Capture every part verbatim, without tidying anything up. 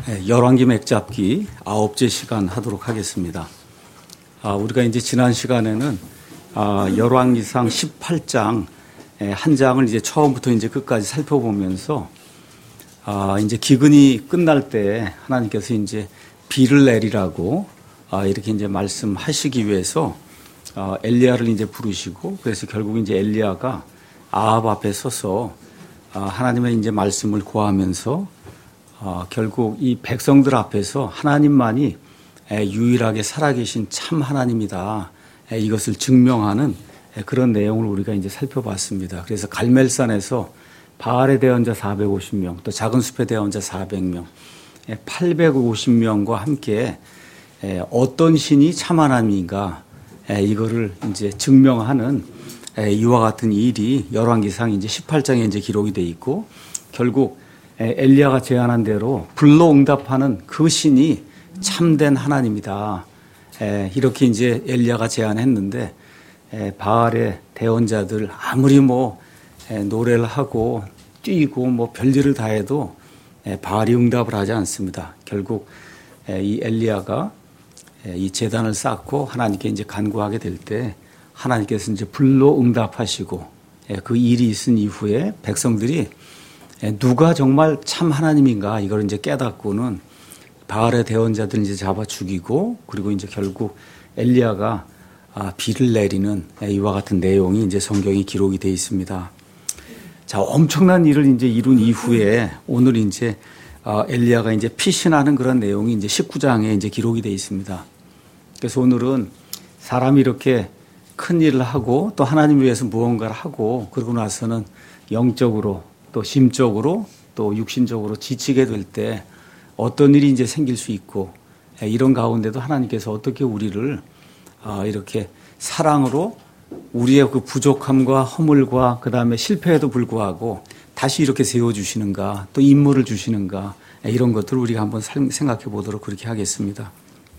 네, 열왕기 맥잡기 아홉째 시간 하도록 하겠습니다. 아, 우리가 이제 지난 시간에는 아, 열왕기상 십팔 장 한 장을 이제 처음부터 이제 끝까지 살펴보면서 아, 이제 기근이 끝날 때 하나님께서 이제 비를 내리라고 아, 이렇게 이제 말씀하시기 위해서 아, 엘리야를 이제 부르시고, 그래서 결국 이제 엘리야가 아합 앞에 서서 아, 하나님의 이제 말씀을 구하면서 아, 결국 이 백성들 앞에서 하나님만이 에, 유일하게 살아계신 참 하나님이다, 에, 이것을 증명하는 에, 그런 내용을 우리가 이제 살펴봤습니다. 그래서 갈멜산에서 바알의 대언자 사백오십 명, 또 작은 숲의 대언자 사백 명, 에, 팔백오십 명과 함께 에, 어떤 신이 참 하나님인가, 에, 이거를 이제 증명하는 에, 이와 같은 일이 열왕기상 이제 십팔 장에 이제 기록이 돼 있고, 결국 엘리야가 제안한 대로 불로 응답하는 그 신이 참된 하나님이다, 이렇게 이제 엘리야가 제안했는데, 바알의 대언자들 아무리 뭐 노래를 하고 뛰고 뭐 별일을 다 해도 바알이 응답을 하지 않습니다. 결국 이 엘리야가 이 제단을 쌓고 하나님께 이제 간구하게 될 때 하나님께서 이제 불로 응답하시고, 그 일이 있은 이후에 백성들이 누가 정말 참 하나님인가 이걸 이제 깨닫고는 바알의 대언자들 이제 잡아 죽이고, 그리고 이제 결국 엘리야가 비를 내리는 이와 같은 내용이 이제 성경에 기록이 되어 있습니다. 자, 엄청난 일을 이제 이룬 이후에 오늘 이제 엘리야가 이제 피신하는 그런 내용이 이제 십구 장에 이제 기록이 되어 있습니다. 그래서 오늘은 사람이 이렇게 큰 일을 하고 또 하나님을 위해서 무언가를 하고 그러고 나서는 영적으로 또 심적으로 또 육신적으로 지치게 될 때 어떤 일이 이제 생길 수 있고, 이런 가운데도 하나님께서 어떻게 우리를 이렇게 사랑으로 우리의 그 부족함과 허물과 그 다음에 실패에도 불구하고 다시 이렇게 세워주시는가, 또 임무를 주시는가, 이런 것들을 우리가 한번 생각해 보도록 그렇게 하겠습니다.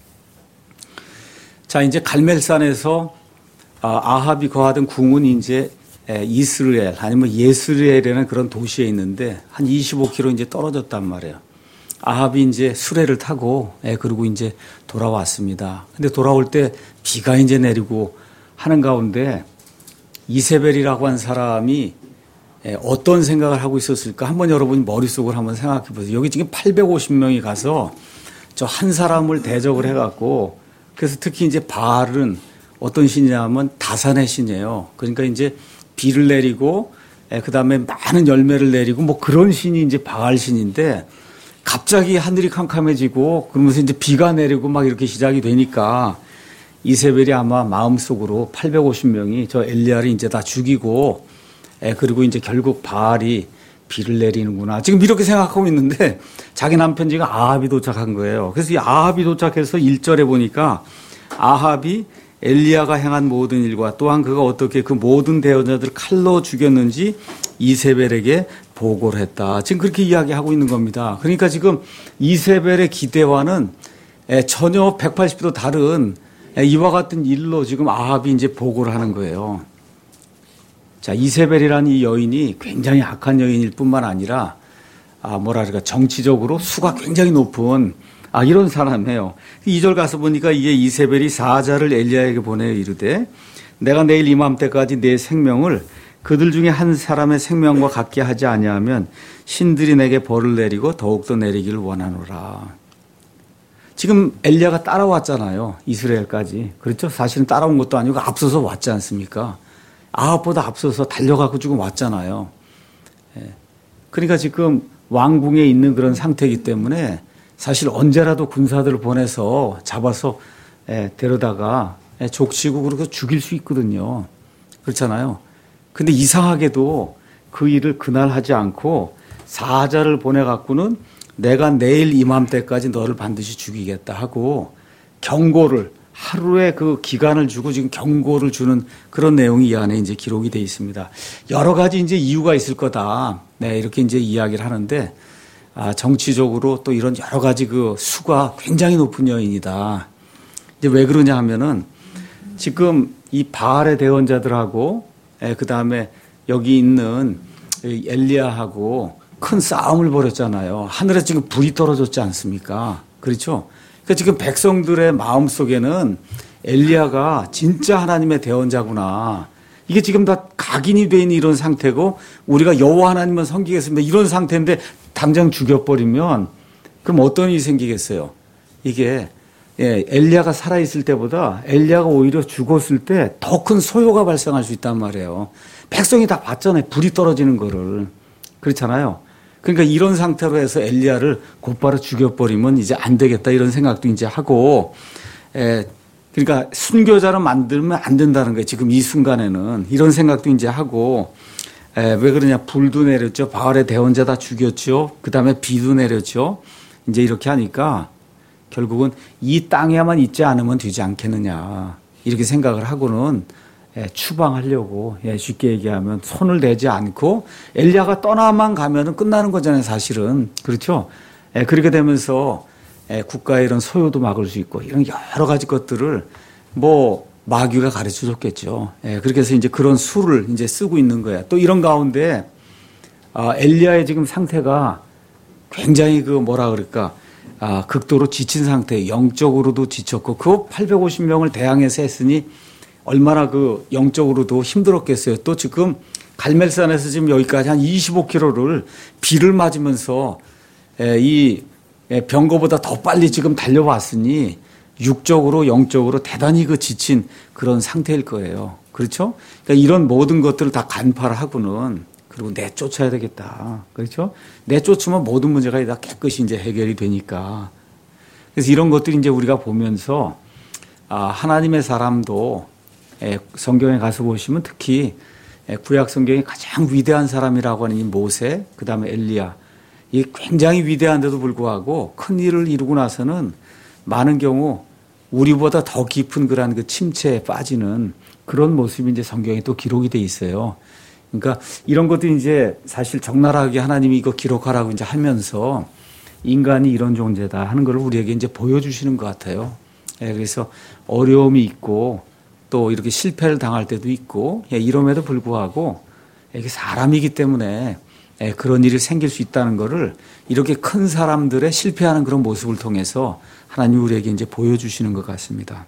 자, 이제 갈멜산에서 아합이 거하던 궁은 이제 이스라엘 아니면 예스라엘이라는 그런 도시에 있는데 한 이십오 킬로미터 이제 떨어졌단 말이에요. 아합이 이제 수레를 타고 그리고 이제 돌아왔습니다. 근데 돌아올 때 비가 이제 내리고 하는 가운데 이세벨이라고 한 사람이 어떤 생각을 하고 있었을까? 한번 여러분 머릿속으로 한번 생각해 보세요. 여기 지금 팔백오십 명이 가서 저 한 사람을 대적을 해갖고, 그래서 특히 이제 바알은 어떤 신이냐면 다산의 신이에요. 그러니까 이제 비를 내리고 그 다음에 많은 열매를 내리고 뭐 그런 신이 이제 바알 신인데, 갑자기 하늘이 캄캄해지고 그러면서 이제 비가 내리고 막 이렇게 시작이 되니까 이세벨이 아마 마음속으로 팔백오십 명이 저 엘리야를 이제 다 죽이고, 그리고 이제 결국 바알이 비를 내리는구나 지금 이렇게 생각하고 있는데, 자기 남편 지금 아합이 도착한 거예요. 그래서 이 아합이 도착해서 일 절에 보니까 아합이 엘리야가 행한 모든 일과 또한 그가 어떻게 그 모든 대언자들을 칼로 죽였는지 이세벨에게 보고를 했다. 지금 그렇게 이야기하고 있는 겁니다. 그러니까 지금 이세벨의 기대와는 전혀 백팔십 도 다른 이와 같은 일로 지금 아합이 이제 보고를 하는 거예요. 자, 이세벨이라는 이 여인이 굉장히 악한 여인일 뿐만 아니라 아, 뭐랄까 정치적으로 수가 굉장히 높은 아, 이런 사람이에요. 이 절 가서 보니까 이에 이세벨이 사자를 엘리야에게 보내어 이르되, 내가 내일 이맘때까지 내 생명을 그들 중에 한 사람의 생명과 같게 하지 아니하면 신들이 내게 벌을 내리고 더욱더 내리기를 원하노라. 지금 엘리야가 따라왔잖아요. 이스라엘까지. 그렇죠? 사실은 따라온 것도 아니고 앞서서 왔지 않습니까? 아합보다 앞서서 달려가고 지금 왔잖아요. 그러니까 지금 왕궁에 있는 그런 상태이기 때문에 사실 언제라도 군사들을 보내서 잡아서 데려다가 족치고 그렇게 죽일 수 있거든요. 그렇잖아요. 근데 이상하게도 그 일을 그날 하지 않고 사자를 보내갖고는 내가 내일 이맘때까지 너를 반드시 죽이겠다 하고 경고를, 하루의 그 기간을 주고 지금 경고를 주는 그런 내용이 이 안에 이제 기록이 되어 있습니다. 여러 가지 이제 이유가 있을 거다. 네, 이렇게 이제 이야기를 하는데, 아, 정치적으로 또 이런 여러 가지 그 수가 굉장히 높은 여인이다. 이제 왜 그러냐 하면은 지금 이 바알의 대언자들하고 그 다음에 여기 있는 엘리야하고 큰 싸움을 벌였잖아요. 하늘에 지금 불이 떨어졌지 않습니까? 그렇죠? 그러니까 지금 백성들의 마음 속에는 엘리야가 진짜 하나님의 대언자구나. 이게 지금 다 각인이 돼 있는 이런 상태고 우리가 여호와 하나님만 섬기겠습니다. 이런 상태인데 당장 죽여버리면 그럼 어떤 일이 생기겠어요? 이게 예, 엘리야가 살아있을 때보다 엘리야가 오히려 죽었을 때 더 큰 소요가 발생할 수 있단 말이에요. 백성이 다 봤잖아요. 불이 떨어지는 거를. 그렇잖아요. 그러니까 이런 상태로 해서 엘리야를 곧바로 죽여버리면 이제 안 되겠다 이런 생각도 이제 하고 에, 그러니까 순교자를 만들면 안 된다는 거예요. 지금 이 순간에는 이런 생각도 이제 하고 에, 왜 그러냐 불도 내렸죠. 바알의 대언자 다 죽였죠. 그다음에 비도 내렸죠. 이제 이렇게 하니까 결국은 이 땅에만 있지 않으면 되지 않겠느냐 이렇게 생각을 하고는 추방하려고 쉽게 얘기하면 손을 대지 않고 엘리야가 떠나만 가면은 끝나는 거잖아요 사실은. 그렇죠. 그렇게 되면서 국가의 이런 소요도 막을 수 있고 이런 여러 가지 것들을 뭐 마귀가 가르쳐 줬겠죠. 그렇게 해서 이제 그런 수를 이제 쓰고 있는 거야. 또 이런 가운데 엘리야의 지금 상태가 굉장히 그 뭐라 그럴까 아, 극도로 지친 상태, 영적으로도 지쳤고 그 팔백오십 명을 대항해서 했으니 얼마나 그 영적으로도 힘들었겠어요. 또 지금 갈멜산에서 지금 여기까지 한 이십오 킬로미터를 비를 맞으면서 이 병거보다 더 빨리 지금 달려왔으니 육적으로 영적으로 대단히 그 지친 그런 상태일 거예요. 그렇죠? 그러니까 이런 모든 것들을 다 간파를 하고는 그리고 내쫓아야 되겠다. 그렇죠? 내쫓으면 모든 문제가 다 깨끗이 이제 해결이 되니까. 그래서 이런 것들이 이제 우리가 보면서 아, 하나님의 사람도 성경에 가서 보시면 특히 구약 성경의 가장 위대한 사람이라고 하는 이 모세, 그 다음에 엘리야, 이 굉장히 위대한데도 불구하고 큰 일을 이루고 나서는 많은 경우 우리보다 더 깊은 그런 그 침체에 빠지는 그런 모습이 이제 성경에 또 기록이 돼 있어요. 그러니까 이런 것들이 이제 사실 적나라하게 하나님이 이거 기록하라고 이제 하면서 인간이 이런 존재다 하는 걸 우리에게 이제 보여주시는 것 같아요. 그래서 어려움이 있고 또 이렇게 실패를 당할 때도 있고 이럼에도 불구하고 이게 사람이기 때문에 그런 일이 생길 수 있다는 거를 이렇게 큰 사람들의 실패하는 그런 모습을 통해서 하나님 우리에게 이제 보여주시는 것 같습니다.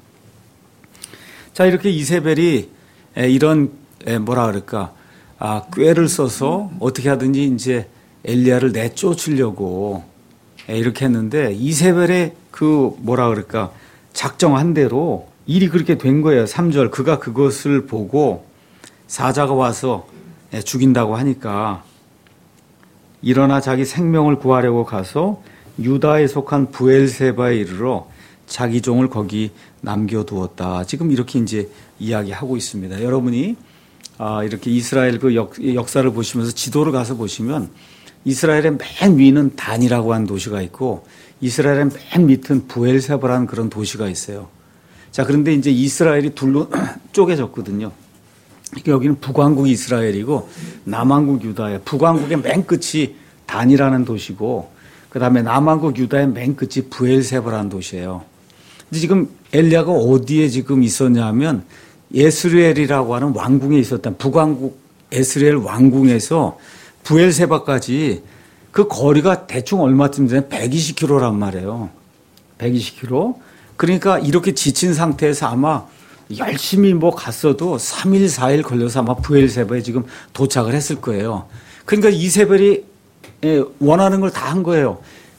자, 이렇게 이세벨이 이런 뭐라 그럴까 아, 꾀를 써서 어떻게 하든지 이제 엘리야를 내쫓으려고 이렇게 했는데 이세벨의 그 뭐라 그럴까 작정한 대로 일이 그렇게 된 거예요. 삼 절 그가 그것을 보고 사자가 와서 죽인다고 하니까 일어나 자기 생명을 구하려고 가서 유다에 속한 부엘세바에 이르러 자기 종을 거기 남겨두었다. 지금 이렇게 이제 이야기하고 있습니다. 여러분이 아, 이렇게 이스라엘 그 역, 역사를 보시면서 지도를 가서 보시면 이스라엘의 맨 위는 단이라고 하는 도시가 있고 이스라엘의 맨 밑은 부엘세바라는 그런 도시가 있어요. 자, 그런데 이제 이스라엘이 둘로 쪼개졌거든요. 여기는 북왕국 이스라엘이고 남왕국 유다예요. 북왕국의 맨 끝이 단이라는 도시고 그다음에 남왕국 유다의 맨 끝이 부엘세바라는 도시예요. 근데 지금 엘리야가 어디에 지금 있었냐면 예스르엘이라고 하는 왕궁에 있었던 북왕국 에스레엘 왕궁에서 부엘세바까지 그 거리가 대충 얼마쯤 되냐 백이십 킬로미터란 말이에요. 백이십 킬로미터. 그러니까 이렇게 지친 상태에서 아마 열심히 뭐 갔어도 삼 일, 사 일 걸려서 아마 부엘세바에 지금 도착을 했을 거예요. 그러니까 이세벨이 원하는 걸 다 한 거예요.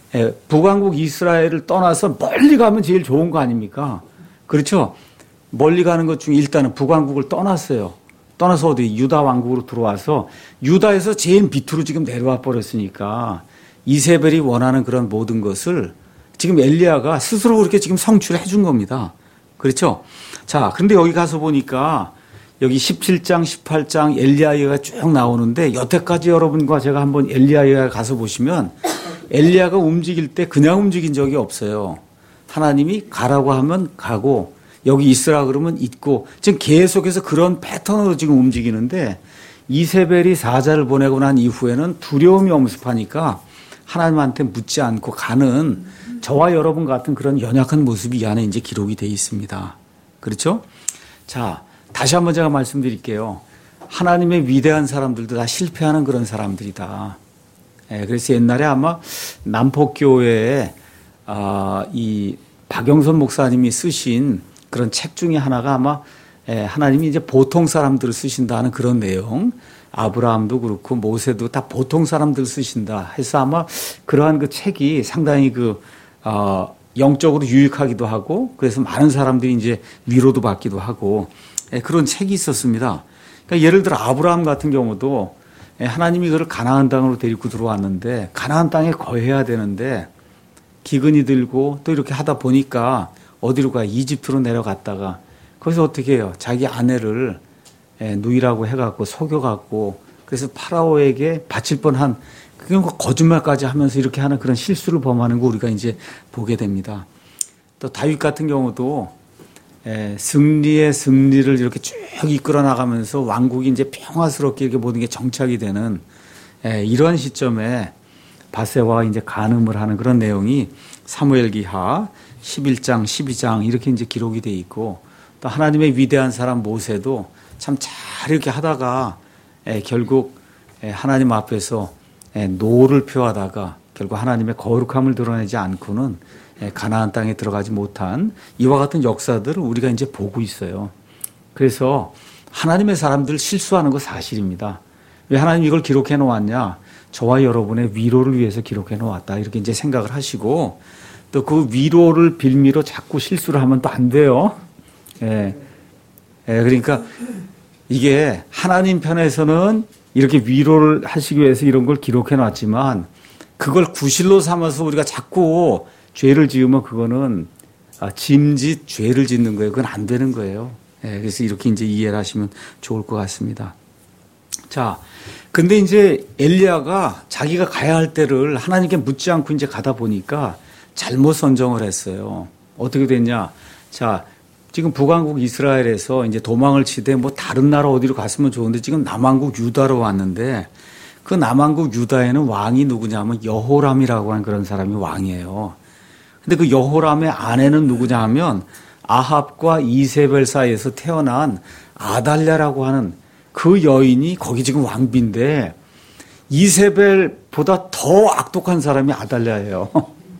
북왕국 이스라엘을 떠나서 멀리 가면 제일 좋은 거 아닙니까? 그렇죠? 멀리 가는 것 중에 일단은 북왕국을 떠났어요. 떠나서 어디 유다 왕국으로 들어와서 유다에서 제일 밑으로 지금 내려와 버렸으니까 이세벨이 원하는 그런 모든 것을 지금 엘리야가 스스로 그렇게 지금 성취를 해준 겁니다. 그렇죠? 자, 그런데 여기 가서 보니까 여기 십칠 장, 십팔 장 엘리야 이야기가 쭉 나오는데 여태까지 여러분과 제가 한번 엘리야 이야기 가서 보시면 엘리야가 움직일 때 그냥 움직인 적이 없어요. 하나님이 가라고 하면 가고 여기 있으라 그러면 있고 지금 계속해서 그런 패턴으로 지금 움직이는데 이세벨이 사자를 보내고 난 이후에는 두려움이 엄습하니까 하나님한테 묻지 않고 가는 저와 여러분 같은 그런 연약한 모습이 이 안에 이제 기록이 되어 있습니다. 그렇죠? 자, 다시 한번 제가 말씀드릴게요. 하나님의 위대한 사람들도 다 실패하는 그런 사람들이다. 예, 그래서 옛날에 아마 남포교회에 아, 이 박영선 목사님이 쓰신 그런 책 중에 하나가 아마 예, 하나님이 이제 보통 사람들을 쓰신다는 그런 내용. 아브라함도 그렇고 모세도 다 보통 사람들 쓰신다 해서 아마 그러한 그 책이 상당히 그 어, 영적으로 유익하기도 하고 그래서 많은 사람들이 이제 위로도 받기도 하고 예, 그런 책이 있었습니다. 그러니까 예를 들어 아브라함 같은 경우도 예, 하나님이 그를 가나안 땅으로 데리고 들어왔는데 가나안 땅에 거해야 되는데 기근이 들고 또 이렇게 하다 보니까 어디로 가 이집트로 내려갔다가 거기서 어떻게 해요? 자기 아내를 예, 누이라고 해갖고 속여갖고 그래서 파라오에게 바칠 뻔한 그런 거짓말까지 하면서 이렇게 하는 그런 실수를 범하는 거 우리가 이제 보게 됩니다. 또 다윗 같은 경우도 예, 승리의 승리를 이렇게 쭉 이끌어 나가면서 왕국이 이제 평화스럽게 이렇게 모든 게 정착이 되는 예, 이런 시점에 바세바가 이제 간음을 하는 그런 내용이 사무엘기하 십일 장, 십이 장 이렇게 이제 기록이 돼 있고 또 하나님의 위대한 사람 모세도 참 잘 이렇게 하다가 에, 결국 에, 하나님 앞에서 에, 노를 표하다가 결국 하나님의 거룩함을 드러내지 않고는 에, 가나안 땅에 들어가지 못한 이와 같은 역사들을 우리가 이제 보고 있어요. 그래서 하나님의 사람들 실수하는 거 사실입니다. 왜 하나님 이걸 기록해 놓았냐? 저와 여러분의 위로를 위해서 기록해 놓았다. 이렇게 이제 생각을 하시고 또 그 위로를 빌미로 자꾸 실수를 하면 또 안 돼요. 예. 예, 그러니까 이게 하나님 편에서는 이렇게 위로를 하시기 위해서 이런 걸 기록해 놨지만 그걸 구실로 삼아서 우리가 자꾸 죄를 지으면 그거는 짐짓 죄를 짓는 거예요. 그건 안 되는 거예요. 예, 그래서 이렇게 이제 이해를 하시면 좋을 것 같습니다. 자, 근데 이제 엘리야가 자기가 가야 할 때를 하나님께 묻지 않고 이제 가다 보니까 잘못 선정을 했어요. 어떻게 됐냐? 자, 지금 북왕국 이스라엘에서 이제 도망을 치되 뭐 다른 나라 어디로 갔으면 좋은데 지금 남왕국 유다로 왔는데 그 남왕국 유다에는 왕이 누구냐면 여호람이라고 하는 그런 사람이 왕이에요. 근데 그 여호람의 아내는 누구냐 하면 아합과 이세벨 사이에서 태어난 아달랴라고 하는 그 여인이 거기 지금 왕비인데 이세벨보다 더 악독한 사람이 아달랴예요.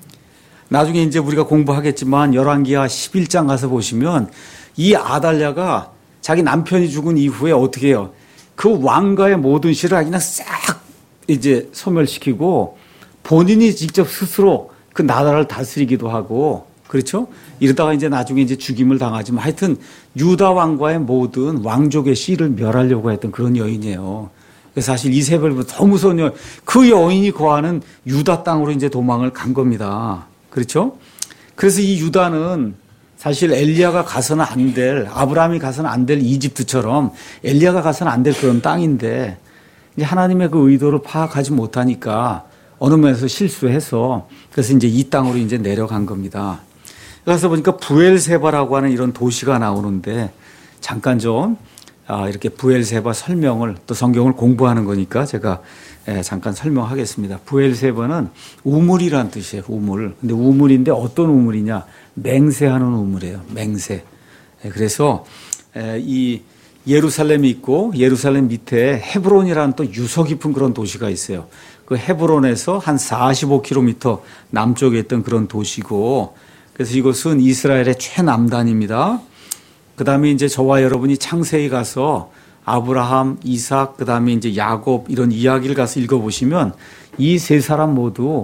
나중에 이제 우리가 공부하겠지만 열왕기하 십일 장 가서 보시면 이 아달랴가 자기 남편이 죽은 이후에 어떻게 해요? 그 왕가의 모든 실을 그냥 싹 이제 소멸시키고 본인이 직접 스스로 그 나라를 다스리기도 하고 그렇죠? 이러다가 이제 나중에 이제 죽임을 당하지만 하여튼 유다 왕과의 모든 왕족의 씨를 멸하려고 했던 그런 여인이에요. 그래서 사실 이세벨보다 더 무서운 여인, 그 여인이 거하는 유다 땅으로 이제 도망을 간 겁니다. 그렇죠? 그래서 이 유다는 사실 엘리야가 가서는 안 될, 아브라함이 가서는 안 될 이집트처럼 엘리야가 가서는 안 될 그런 땅인데 이제 하나님의 그 의도를 파악하지 못하니까 어느 면에서 실수해서 그래서 이제 이 땅으로 이제 내려간 겁니다. 그래서 보니까 부엘세바라고 하는 이런 도시가 나오는데 잠깐 좀 이렇게 부엘세바 설명을 또 성경을 공부하는 거니까 제가 잠깐 설명하겠습니다. 부엘세바는 우물이란 뜻이에요. 우물. 근데 우물인데 어떤 우물이냐? 맹세하는 우물이에요. 맹세. 그래서 이 예루살렘이 있고 예루살렘 밑에 헤브론이라는 또 유서 깊은 그런 도시가 있어요. 그 헤브론에서 한 사십오 킬로미터 남쪽에 있던 그런 도시고 그래서 이곳은 이스라엘의 최남단입니다. 그 다음에 이제 저와 여러분이 창세기 가서 아브라함, 이삭, 그 다음에 이제 야곱 이런 이야기를 가서 읽어보시면 이 세 사람 모두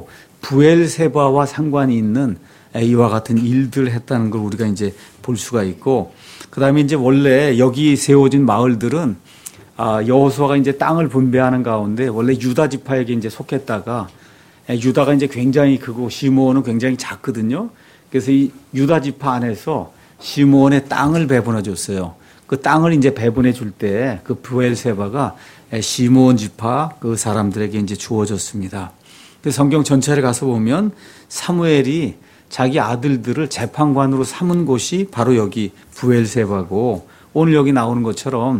부엘세바와 상관이 있는 이와 같은 일들을 했다는 걸 우리가 이제 볼 수가 있고 그 다음에 이제 원래 여기 세워진 마을들은 여호수아가 이제 땅을 분배하는 가운데 원래 유다 지파에게 이제 속했다가 유다가 이제 굉장히 크고 시므온은 굉장히 작거든요. 그래서 이 유다 지파 안에서 시므온의 땅을 배분해 줬어요. 그 땅을 이제 배분해 줄 때 그 부엘세바가 시므온 지파 그 사람들에게 이제 주어졌습니다. 그 성경 전체를 가서 보면 사무엘이 자기 아들들을 재판관으로 삼은 곳이 바로 여기 부엘세바고 오늘 여기 나오는 것처럼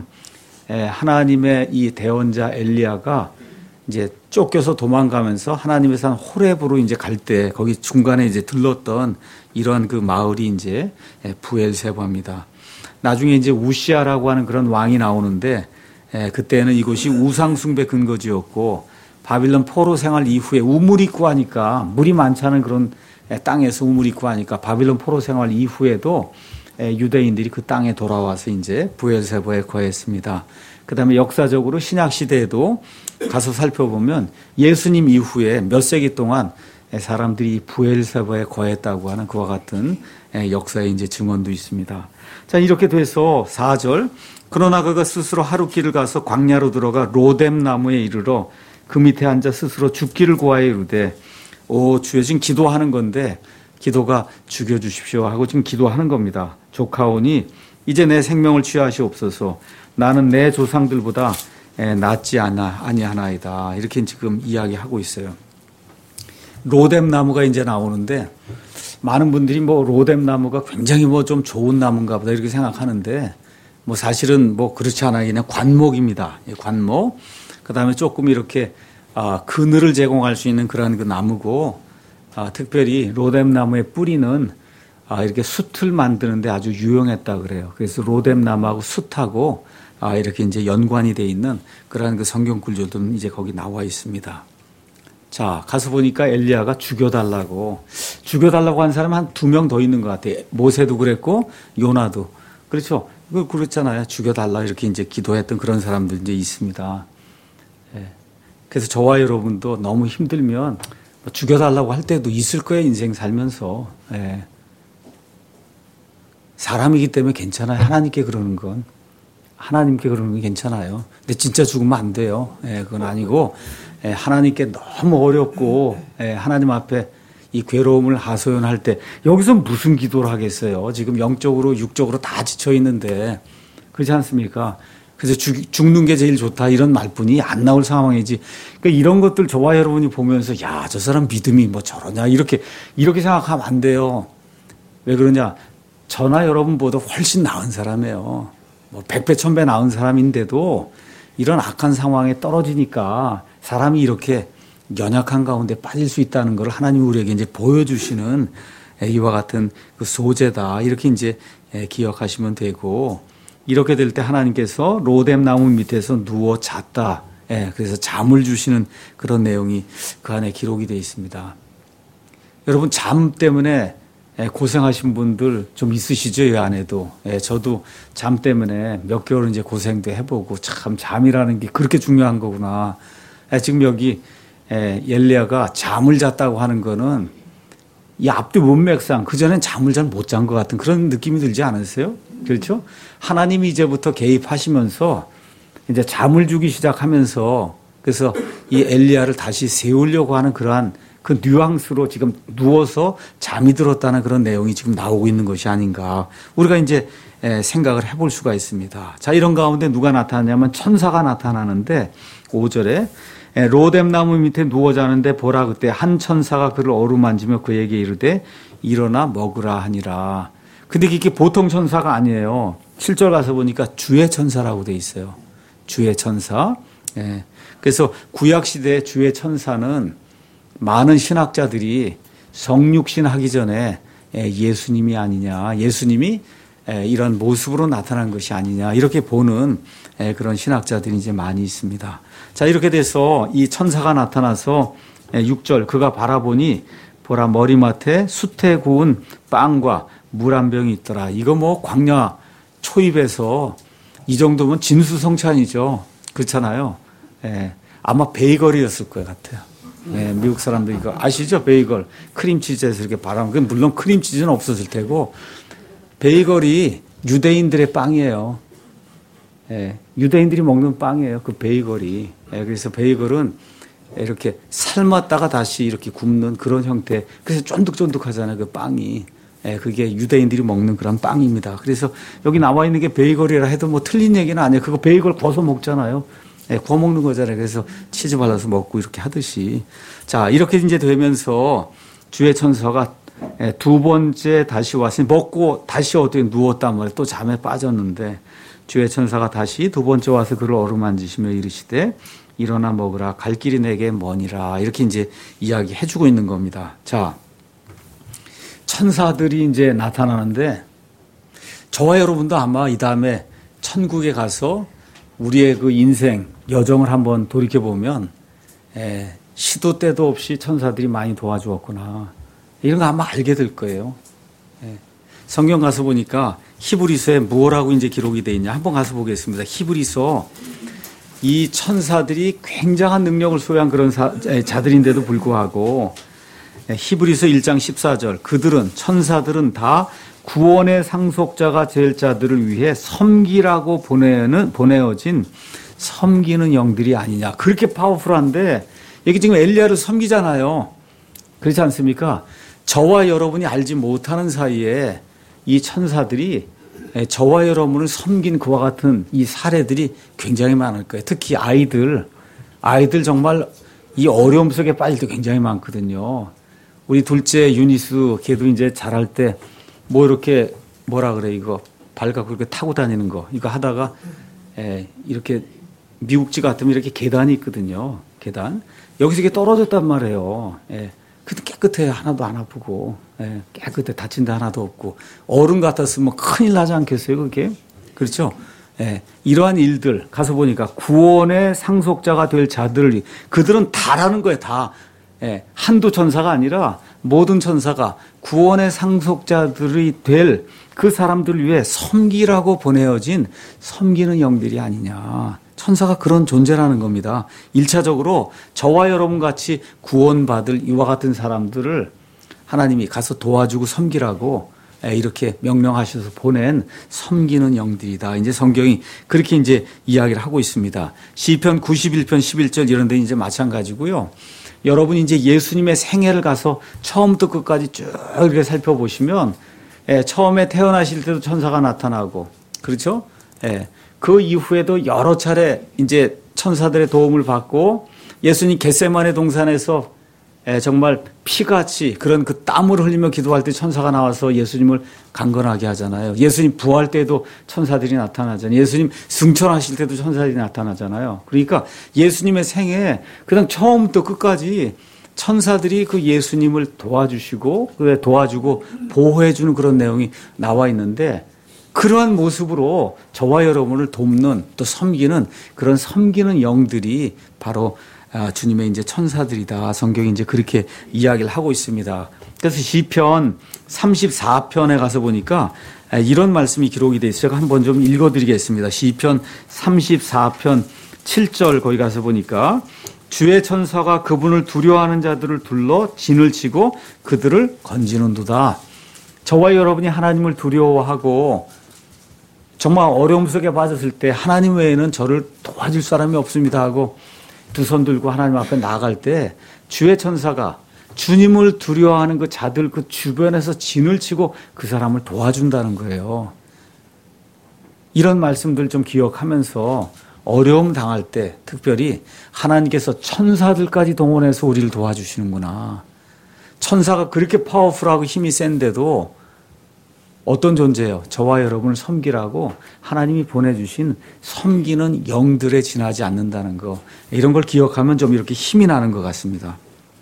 하나님의 이 대언자 엘리야가 이제 쫓겨서 도망가면서 하나님의 산 호렙으로 이제 갈 때 거기 중간에 이제 들렀던 이런 그 마을이 이제 부엘세바입니다. 나중에 이제 우시아라고 하는 그런 왕이 나오는데 그때는 이곳이 우상숭배 근거지였고 바빌론 포로 생활 이후에 우물 있고 하니까 물이 많지 않은 그런 땅에서 우물 있고 하니까 바빌론 포로 생활 이후에도 유대인들이 그 땅에 돌아와서 이제 브엘세바에 거했습니다. 그다음에 역사적으로 신약 시대에도 가서 살펴보면 예수님 이후에 몇 세기 동안 사람들이 브엘세바에 거했다고 하는 그와 같은 역사의 이제 증언도 있습니다. 자, 이렇게 돼서 사 절 그러나 그가 스스로 하룻길을 가서 광야로 들어가 로뎀 나무에 이르러 그 밑에 앉아 스스로 죽기를 고하여 이르되 오 주여, 지금 기도하는 건데 기도가 죽여주십시오 하고 지금 기도하는 겁니다. 조카오니 이제 내 생명을 취하시옵소서. 나는 내 조상들보다 낫지 않아 아니하나이다. 이렇게 지금 이야기하고 있어요. 로뎀 나무가 이제 나오는데 많은 분들이 뭐 로뎀 나무가 굉장히 뭐 좀 좋은 나무인가 보다 이렇게 생각하는데 뭐 사실은 뭐 그렇지 않아요. 그냥 관목입니다. 관목. 그다음에 조금 이렇게 아, 그늘을 제공할 수 있는 그런 그 나무고 아, 특별히 로뎀 나무의 뿌리는 아, 이렇게 숯을 만드는데 아주 유용했다 그래요. 그래서 로뎀 나무하고 숯하고 아, 이렇게 이제 연관이 돼 있는 그런 그 성경 구절들은 이제 거기 나와 있습니다. 자, 가서 보니까 엘리야가 죽여달라고 죽여달라고 한 사람 한 두 명 더 있는 것 같아요. 모세도 그랬고 요나도 그렇죠. 그 그렇잖아요. 죽여달라 이렇게 이제 기도했던 그런 사람들 이제 있습니다. 예. 그래서 저와 여러분도 너무 힘들면 죽여달라고 할 때도 있을 거예요. 인생 살면서. 예. 사람이기 때문에 괜찮아요. 하나님께 그러는 건. 하나님께 그러는 건 괜찮아요. 근데 진짜 죽으면 안 돼요. 예, 그건 아니고 예, 하나님께 너무 어렵고 예, 하나님 앞에 이 괴로움을 하소연할 때 여기서 무슨 기도를 하겠어요. 지금 영적으로 육적으로 다 지쳐 있는데 그렇지 않습니까? 그래서 죽, 죽는 게 제일 좋다 이런 말뿐이 안 나올 상황이지. 그러니까 이런 것들 저와 여러분이 보면서 야, 저 사람 믿음이 뭐 저러냐 이렇게 이렇게 생각하면 안 돼요. 왜 그러냐? 저나 여러분보다 훨씬 나은 사람이에요. 뭐 백배 천배 나은 사람인데도 이런 악한 상황에 떨어지니까 사람이 이렇게 연약한 가운데 빠질 수 있다는 걸 하나님이 우리에게 이제 보여주시는 이와 같은 그 소재다. 이렇게 이제 기억하시면 되고, 이렇게 될 때 하나님께서 로뎀 나무 밑에서 누워 잤다. 그래서 잠을 주시는 그런 내용이 그 안에 기록이 되어 있습니다. 여러분, 잠 때문에 고생하신 분들 좀 있으시죠? 이 안에도. 저도 잠 때문에 몇 개월 이제 고생도 해보고 참 잠이라는 게 그렇게 중요한 거구나. 지금 여기 엘리야가 잠을 잤다고 하는 거는 이 앞뒤 문맥상 그전엔 잠을 잘 못 잔 것 같은 그런 느낌이 들지 않으세요? 그렇죠? 하나님이 이제부터 개입하시면서 이제 잠을 주기 시작하면서 그래서 이 엘리야를 다시 세우려고 하는 그러한 그 뉘앙스로 지금 누워서 잠이 들었다는 그런 내용이 지금 나오고 있는 것이 아닌가. 우리가 이제 생각을 해볼 수가 있습니다. 자, 이런 가운데 누가 나타나냐면 천사가 나타나는데 오 절에 로뎀 나무 밑에 누워 자는데 보라 그때 한 천사가 그를 어루만지며 그에게 이르되 일어나 먹으라 하니라. 근데 이게 보통 천사가 아니에요. 칠 절 가서 보니까 주의 천사라고 돼 있어요. 주의 천사. 예. 그래서 구약 시대의 주의 천사는 많은 신학자들이 성육신 하기 전에 예수님이 아니냐, 예수님이 이런 모습으로 나타난 것이 아니냐, 이렇게 보는 그런 신학자들이 이제 많이 있습니다. 자, 이렇게 돼서 이 천사가 나타나서 육 절 그가 바라보니 보라 머리맡에 숯에 구운 빵과 물 한 병이 있더라. 이거 뭐 광야 초입에서 이 정도면 진수성찬이죠. 그렇잖아요. 예, 아마 베이글이었을 것 같아요. 예, 미국 사람들 이거 아시죠? 베이글 크림치즈에서 이렇게 바라보면 물론 크림치즈는 없었을 테고 베이글이 유대인들의 빵이에요. 예, 유대인들이 먹는 빵이에요. 그 베이글이. 예, 그래서 베이글은 이렇게 삶았다가 다시 이렇게 굽는 그런 형태. 그래서 쫀득쫀득하잖아요. 그 빵이. 예, 그게 유대인들이 먹는 그런 빵입니다. 그래서 여기 나와 있는 게 베이글이라 해도 뭐 틀린 얘기는 아니에요. 그거 베이글 구워서 먹잖아요. 예, 구워 먹는 거잖아요. 그래서 치즈 발라서 먹고 이렇게 하듯이. 자, 이렇게 이제 되면서 주의 천사가 두 번째 다시 와서 먹고 다시 어떻게 누웠단 말이에요. 또 잠에 빠졌는데 주의 천사가 다시 두 번째 와서 그를 어루만지시며 이르시되 일어나 먹으라 갈 길이 내게 머니라. 이렇게 이제 이야기해 주고 있는 겁니다. 자, 천사들이 이제 나타나는데 저와 여러분도 아마 이 다음에 천국에 가서 우리의 그 인생 여정을 한번 돌이켜 보면 예, 시도 때도 없이 천사들이 많이 도와주었구나. 이런 거 아마 알게 될 거예요. 예. 성경 가서 보니까 히브리서에 뭐라고 이제 기록이 되어 있냐. 한번 가서 보겠습니다. 히브리서 이 천사들이 굉장한 능력을 소유한 그런 사, 자들인데도 불구하고 히브리서 일 장 십사 절 그들은 천사들은 다 구원의 상속자가 될 자들을 위해 섬기라고 보내는, 보내어진 섬기는 영들이 아니냐. 그렇게 파워풀한데 여기 지금 엘리야를 섬기잖아요. 그렇지 않습니까? 저와 여러분이 알지 못하는 사이에 이 천사들이 저와 여러분을 섬긴 그와 같은 이 사례들이 굉장히 많을 거예요. 특히 아이들, 아이들 정말 이 어려움 속에 빠질 때 굉장히 많거든요. 우리 둘째 유니스 걔도 이제 자랄 때 뭐 이렇게 뭐라 그래 이거 발 갖고 이렇게 타고 다니는 거 이거 하다가 에, 이렇게 미국지 같으면 이렇게 계단이 있거든요. 계단. 여기서 이게 떨어졌단 말이에요. 예. 근데 깨끗해. 하나도 안 아프고. 예. 깨끗해. 다친 데 하나도 없고. 어른 같았으면 큰일 나지 않겠어요, 그게? 그렇죠? 예. 이러한 일들 가서 보니까 구원의 상속자가 될 자들, 그들은 다라는 거예요, 다. 예. 한두 천사가 아니라 모든 천사가 구원의 상속자들이 될 그 사람들을 위해 섬기라고 보내어진 섬기는 영들이 아니냐. 천사가 그런 존재라는 겁니다. 일차적으로 저와 여러분 같이 구원받을 이와 같은 사람들을 하나님이 가서 도와주고 섬기라고 이렇게 명령하셔서 보낸 섬기는 영들이다. 이제 성경이 그렇게 이제 이야기를 하고 있습니다. 시편 구십일 편 십일 절 이런 데 이제 마찬가지고요. 여러분이 이제 예수님의 생애를 가서 처음부터 끝까지 쭉 이렇게 살펴보시면 예, 처음에 태어나실 때도 천사가 나타나고 그렇죠? 예, 그 이후에도 여러 차례 이제 천사들의 도움을 받고 예수님 겟세마네 동산에서 예, 정말 피같이 그런 그 땀을 흘리며 기도할 때 천사가 나와서 예수님을 강건하게 하잖아요. 예수님 부활 때도 천사들이 나타나잖아요. 예수님 승천하실 때도 천사들이 나타나잖아요. 그러니까 예수님의 생에 그냥 처음부터 끝까지 천사들이 그 예수님을 도와주시고 도와주고 보호해주는 그런 내용이 나와 있는데 그러한 모습으로 저와 여러분을 돕는 또 섬기는 그런 섬기는 영들이 바로 주님의 이제 천사들이다. 성경이 이제 그렇게 이야기를 하고 있습니다. 그래서 시편 삼십사 편에 가서 보니까 이런 말씀이 기록이 되어 있어요. 제가 한번 좀 읽어드리겠습니다. 시편 삼십사 편 칠 절 거기 가서 보니까 주의 천사가 그분을 두려워하는 자들을 둘러 진을 치고 그들을 건지는도다. 저와 여러분이 하나님을 두려워하고 정말 어려움 속에 빠졌을 때 하나님 외에는 저를 도와줄 사람이 없습니다 하고 두 손 들고 하나님 앞에 나아갈 때 주의 천사가 주님을 두려워하는 그 자들 그 주변에서 진을 치고 그 사람을 도와준다는 거예요. 이런 말씀들 좀 기억하면서 어려움 당할 때 특별히 하나님께서 천사들까지 동원해서 우리를 도와주시는구나. 천사가 그렇게 파워풀하고 힘이 센데도 어떤 존재예요? 저와 여러분을 섬기라고 하나님이 보내주신 섬기는 영들에 지나지 않는다는 거. 이런 걸 기억하면 좀 이렇게 힘이 나는 것 같습니다.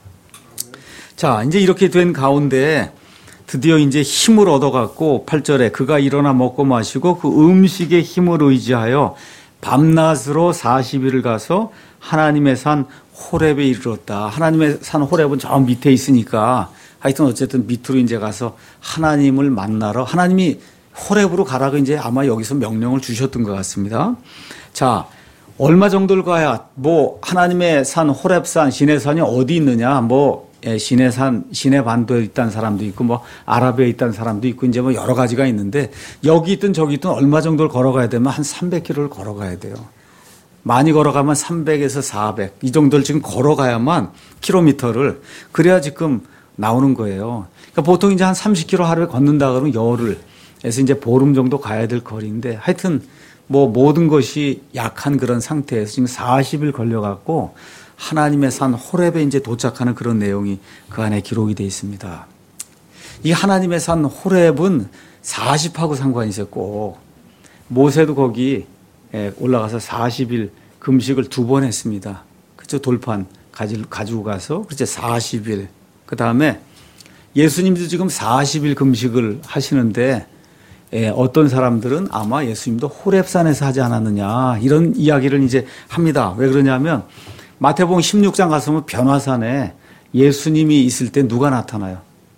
자, 이제 이렇게 된 가운데 드디어 이제 힘을 얻어갖고 팔 절에 그가 일어나 먹고 마시고 그 음식의 힘을 의지하여 밤낮으로 사십 일을 가서 하나님의 산 호렙에 이르렀다. 하나님의 산 호렙은 저 밑에 있으니까 하여튼 어쨌든 밑으로 이제 가서 하나님을 만나러 하나님이 호렙으로 가라고 이제 아마 여기서 명령을 주셨던 것 같습니다. 자, 얼마 정도를 가야 뭐 하나님의 산 호렙산 시내산이 어디 있느냐 뭐 시내산 시내반도에 있다는 사람도 있고 뭐 아라비아에 있다는 사람도 있고 이제 뭐 여러 가지가 있는데 여기 있든 저기 있든 얼마 정도를 걸어가야 되면 한 삼백 킬로미터를 걸어가야 돼요. 많이 걸어가면 삼백에서 사백 이 정도를 지금 걸어가야만 킬로미터를 그래야 지금 나오는 거예요. 그러니까 보통 이제 한 삼십 킬로미터 하루에 걷는다 그러면 열흘에서 이제 보름 정도 가야 될 거리인데 하여튼 뭐 모든 것이 약한 그런 상태에서 지금 사십 일 걸려갖고 하나님의 산 호렙에 이제 도착하는 그런 내용이 그 안에 기록이 되어 있습니다. 이 하나님의 산 호렙은 사십하고 상관이 있었고 모세도 거기 올라가서 사십 일 금식을 두 번 했습니다. 그죠? 돌판 가지고 가서 그죠? 사십 일. 그 다음에 예수님도 지금 사십 일 금식을 하시는데 어떤 사람들은 아마 예수님도 호렙산에서 하지 않았느냐 이런 이야기를 이제 합니다. 왜 그러냐면 마태복음 십육 장 가서 보면 변화산에 예수님이 있을 때 누가 나타나요?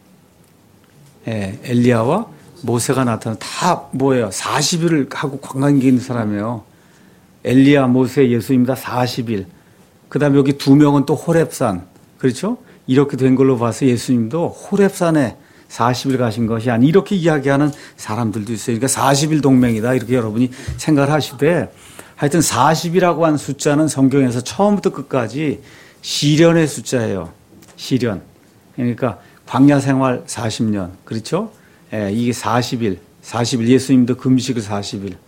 예, 엘리야와 모세가 나타나. 다 뭐예요? 사십 일을 하고 관광객 있는 사람이에요. 엘리야, 모세, 예수님다 사십 일. 그 다음에 여기 두 명은 또 호렙산. 그렇죠? 이렇게 된 걸로 봐서 예수님도 호렙산에 사십 일 가신 것이 아니, 이렇게 이야기하는 사람들도 있어요. 그러니까 사십 일 동맹이다. 이렇게 여러분이 생각을 하시되, 하여튼 사십이라고 한 숫자는 성경에서 처음부터 끝까지 시련의 숫자예요. 시련. 그러니까 광야 생활 사십 년. 그렇죠? 예, 이게 사십 일. 사십 일. 예수님도 금식을 사십 일.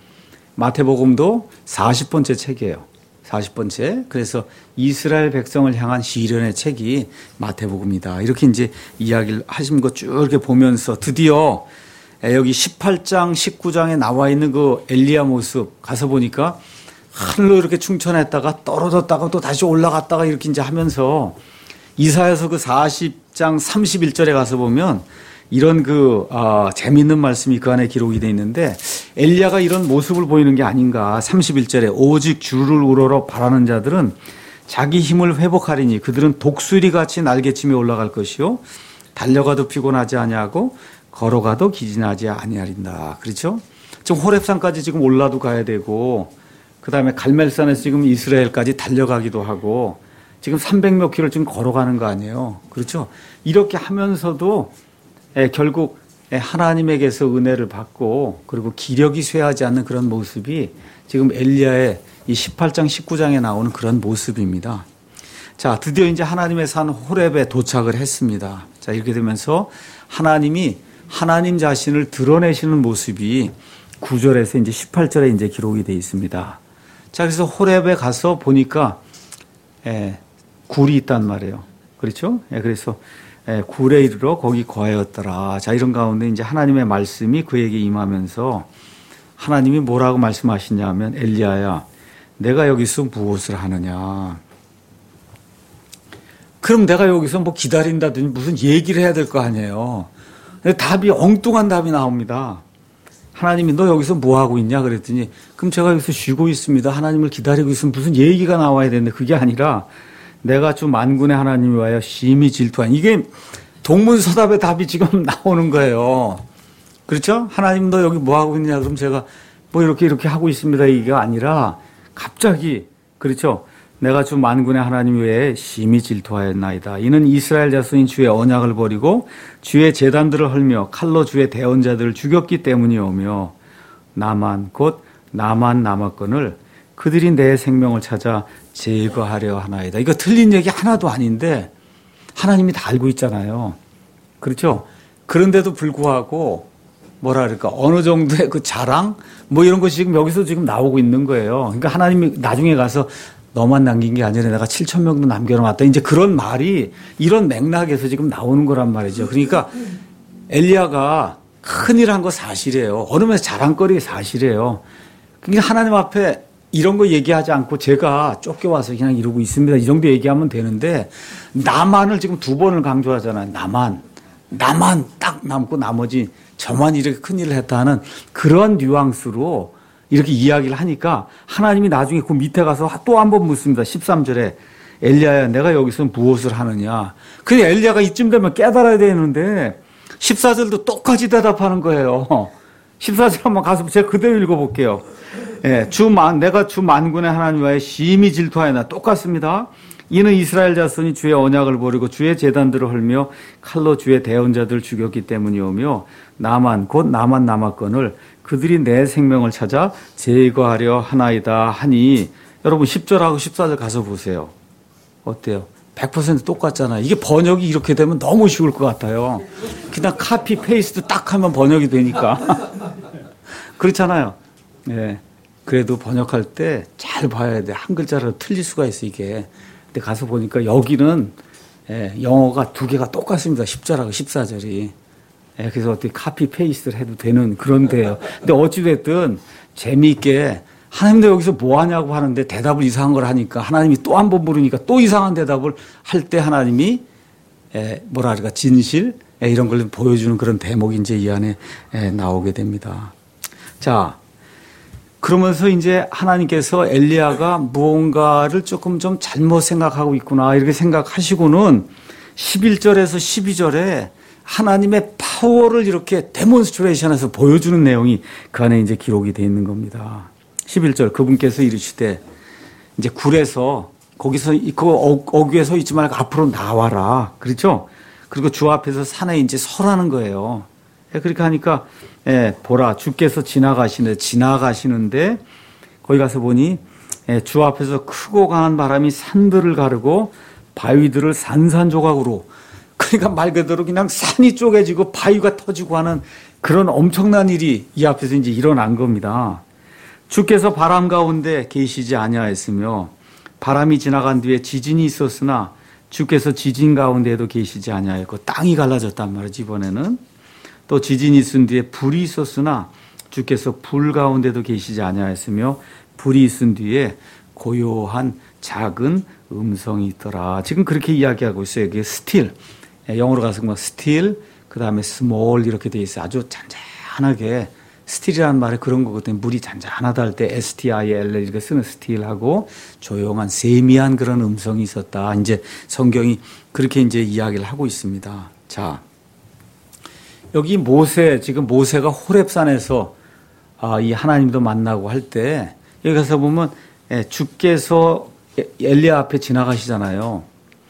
마태복음도 사십 번째 책이에요. 사십 번째. 그래서 이스라엘 백성을 향한 시련의 책이 마태복음이다. 이렇게 이제 이야기를 하신 거 쭉 이렇게 보면서 드디어 여기 십팔 장, 십구 장에 나와 있는 그 엘리야 모습 가서 보니까 하늘로 이렇게 충천했다가 떨어졌다가 또 다시 올라갔다가 이렇게 이제 하면서 이사야서 그 사십 장 삼십일 절에 가서 보면 이런 그, 아, 재미있는 말씀이 그 안에 기록이 되어 있는데 엘리야가 이런 모습을 보이는 게 아닌가. 삼십일 절에 오직 주를 우러러 바라는 자들은 자기 힘을 회복하리니 그들은 독수리같이 날개치며 올라갈 것이요. 달려가도 피곤하지 아니하고 걸어가도 기진하지 아니하린다. 그렇죠? 지금 호렙산까지 지금 올라도 가야 되고 그 다음에 갈멜산에서 지금 이스라엘까지 달려가기도 하고 지금 삼백몇 킬로를 지금 걸어가는 거 아니에요. 그렇죠? 이렇게 하면서도 예, 결국 하나님에게서 은혜를 받고 그리고 기력이 쇠하지 않는 그런 모습이 지금 엘리야의 이 십팔 장, 십구 장에 나오는 그런 모습입니다. 자, 드디어 이제 하나님의 산 호렙에 도착을 했습니다. 자, 이렇게 되면서 하나님이 하나님 자신을 드러내시는 모습이 구 절에서 이제 십팔 절에 이제 기록이 되어 있습니다. 자, 그래서 호렙에 가서 보니까 예, 굴이 있단 말이에요. 그렇죠? 예, 그래서 예, 굴에 이르러 거기 거하였더라. 자, 이런 가운데 이제 하나님의 말씀이 그에게 임하면서 하나님이 뭐라고 말씀하시냐면 엘리야야, 내가 여기서 무엇을 하느냐. 그럼 내가 여기서 뭐 기다린다든지 무슨 얘기를 해야 될 거 아니에요. 근데 답이 엉뚱한 답이 나옵니다. 하나님이 너 여기서 뭐 하고 있냐 그랬더니 그럼 제가 여기서 쉬고 있습니다. 하나님을 기다리고 있으면 무슨 얘기가 나와야 되는데 그게 아니라 내가 주 만군의 하나님이 와여 심히 질투한. 이게 동문서답의 답이 지금 나오는 거예요. 그렇죠? 하나님 너 여기 뭐 하고 있냐 그럼 제가 뭐 이렇게 이렇게 하고 있습니다. 이게 아니라 갑자기 그렇죠? 내가 주 만군의 하나님 외에 심히 질투하였나이다. 이는 이스라엘 자손인 주의 언약을 버리고 주의 제단들을 헐며 칼로 주의 대언자들을 죽였기 때문이오며 나만 곧 나만 남았건을 그들이 내 생명을 찾아 제거하려 하나이다. 이거 틀린 얘기 하나도 아닌데 하나님이 다 알고 있잖아요. 그렇죠? 그런데도 불구하고 뭐라 그럴까 어느 정도의 그 자랑 뭐 이런 것이 지금 여기서 지금 나오고 있는 거예요. 그러니까 하나님이 나중에 가서 너만 남긴 게 아니라 내가 칠천 명도 남겨놓았다. 이제 그런 말이 이런 맥락에서 지금 나오는 거란 말이죠. 그러니까 엘리야가 큰일 한 거 사실이에요. 어느 면에서 자랑거리 사실이에요. 그러니까 하나님 앞에 이런 거 얘기하지 않고 제가 쫓겨와서 그냥 이러고 있습니다. 이 정도 얘기하면 되는데 나만을 지금 두 번을 강조하잖아요. 나만. 나만 딱 남고 나머지 저만 이렇게 큰일을 했다는 그런 뉘앙스로 이렇게 이야기를 하니까 하나님이 나중에 그 밑에 가서 또 한 번 묻습니다. 십삼 절에 엘리야야 내가 여기서 무엇을 하느냐. 근데 엘리야가 이쯤 되면 깨달아야 되는데 십사 절도 똑같이 대답하는 거예요. 십사 절 한번 가서 제가 그대로 읽어볼게요. 예, 주 만, 내가 주 만군의 하나님과의 심히 질투하였나. 똑같습니다. 이는 이스라엘 자손이 주의 언약을 버리고 주의 제단들을 헐며 칼로 주의 대언자들을 죽였기 때문이오며 나만 곧 나만 남았건을 그들이 내 생명을 찾아 제거하려 하나이다 하니 여러분 십 절하고 십사 절 가서 보세요. 어때요? 백 퍼센트 똑같잖아요. 이게 번역이 이렇게 되면 너무 쉬울 것 같아요. 그냥 카피 페이스트 딱 하면 번역이 되니까. 그렇잖아요. 네. 그래도 번역할 때 잘 봐야 돼. 한 글자라도 틀릴 수가 있어 이게. 근데 가서 보니까 여기는 예, 영어가 두 개가 똑같습니다. 십 절하고 십사 절이. 예, 그래서 어떻게 카피 페이스트를 해도 되는 그런 데예요. 근데 어찌됐든 재미있게 하나님도 여기서 뭐 하냐고 하는데 대답을 이상한 걸 하니까 하나님이 또 한 번 물으니까 또 이상한 대답을 할 때 하나님이 예, 뭐라 그럴까 진실 예, 이런 걸 보여주는 그런 대목이 이제 이 안에 예, 나오게 됩니다. 자, 그러면서 이제 하나님께서 엘리야가 무언가를 조금 좀 잘못 생각하고 있구나 이렇게 생각하시고는 십일 절에서 십이 절에 하나님의 파워를 이렇게 데몬스트레이션해서 보여주는 내용이 그 안에 이제 기록이 되어 있는 겁니다. 십일 절 그분께서 이르시되 이제 굴에서 거기서 그 어귀에 서 있지 말고 앞으로 나와라. 그렇죠? 그리고 주 앞에서 산에 이제 서라는 거예요. 그렇게 하니까 예, 보라 주께서 지나가시는데 지나가시는데 거기 가서 보니 예, 주 앞에서 크고 강한 바람이 산들을 가르고 바위들을 산산조각으로 그러니까 말 그대로 그냥 산이 쪼개지고 바위가 터지고 하는 그런 엄청난 일이 이 앞에서 이제 일어난 겁니다. 주께서 바람 가운데 계시지 아니하였으며 바람이 지나간 뒤에 지진이 있었으나 주께서 지진 가운데에도 계시지 아니하였고 땅이 갈라졌단 말이지 이번에는. 또 지진이 있은 뒤에 불이 있었으나 주께서 불 가운데도 계시지 아니하였으며 불이 있은 뒤에 고요한 작은 음성이 있더라. 지금 그렇게 이야기하고 있어요. 이게 still. 영어로 가서 뭐 still, 그 다음에 small 이렇게 돼 있어요. 아주 잔잔하게. still이라는 말이 그런 거거든요. 물이 잔잔하다 할 때 S-T-I-L 이렇게 쓰는 still하고 조용한 세미한 그런 음성이 있었다. 이제 성경이 그렇게 이제 이야기를 하고 있습니다. 자. 여기 모세, 지금 모세가 호렙산에서 아, 이 하나님도 만나고 할 때 여기 가서 보면 주께서 엘리야 앞에 지나가시잖아요.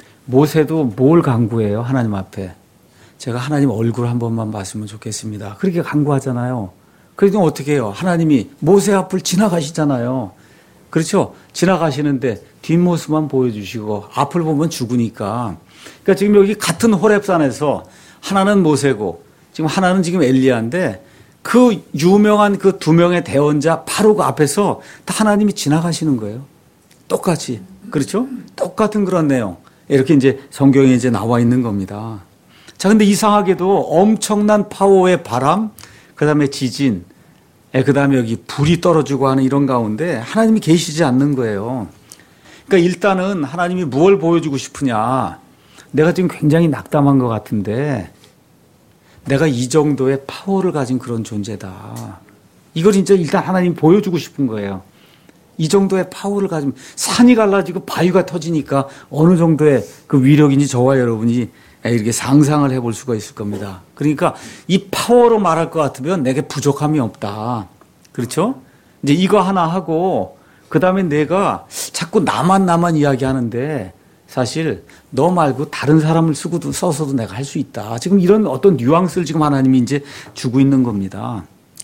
모세도 뭘 간구해요? 하나님 앞에. 제가 하나님 얼굴 한 번만 봤으면 좋겠습니다. 그렇게 간구하잖아요. 그러니까 어떻게 해요? 하나님이 모세 앞을 지나가시잖아요. 그렇죠? 지나가시는데 뒷모습만 보여주시고 앞을 보면 죽으니까. 그러니까 지금 여기 같은 호렙산에서 하나는 모세고 지금 하나는 지금 엘리야인데 그 유명한 그 두 명의 대언자 바로 그 앞에서 다 하나님이 지나가시는 거예요. 똑같이. 그렇죠? 똑같은 그런 내용. 이렇게 이제 성경에 이제 나와 있는 겁니다. 자, 근데 이상하게도 엄청난 파워의 바람, 그 다음에 지진, 그 다음에 여기 불이 떨어지고 하는 이런 가운데 하나님이 계시지 않는 거예요. 그러니까 일단은 하나님이 무엇을 보여주고 싶으냐. 내가 지금 굉장히 낙담한 것 같은데 내가 이 정도의 파워를 가진 그런 존재다. 이걸 진짜 일단 하나님 보여주고 싶은 거예요. 이 정도의 파워를 가지면 산이 갈라지고 바위가 터지니까 어느 정도의 그 위력인지 저와 여러분이 이렇게 상상을 해볼 수가 있을 겁니다. 그러니까 이 파워로 말할 것 같으면 내게 부족함이 없다. 그렇죠? 이제 이거 하나 하고 그 다음에 내가 자꾸 나만 나만 이야기하는데 사실 너 말고 다른 사람을 쓰고도 써서도 내가 할 수 있다. 지금 이런 어떤 뉘앙스를 지금 하나님이 이제 주고 있는 겁니다.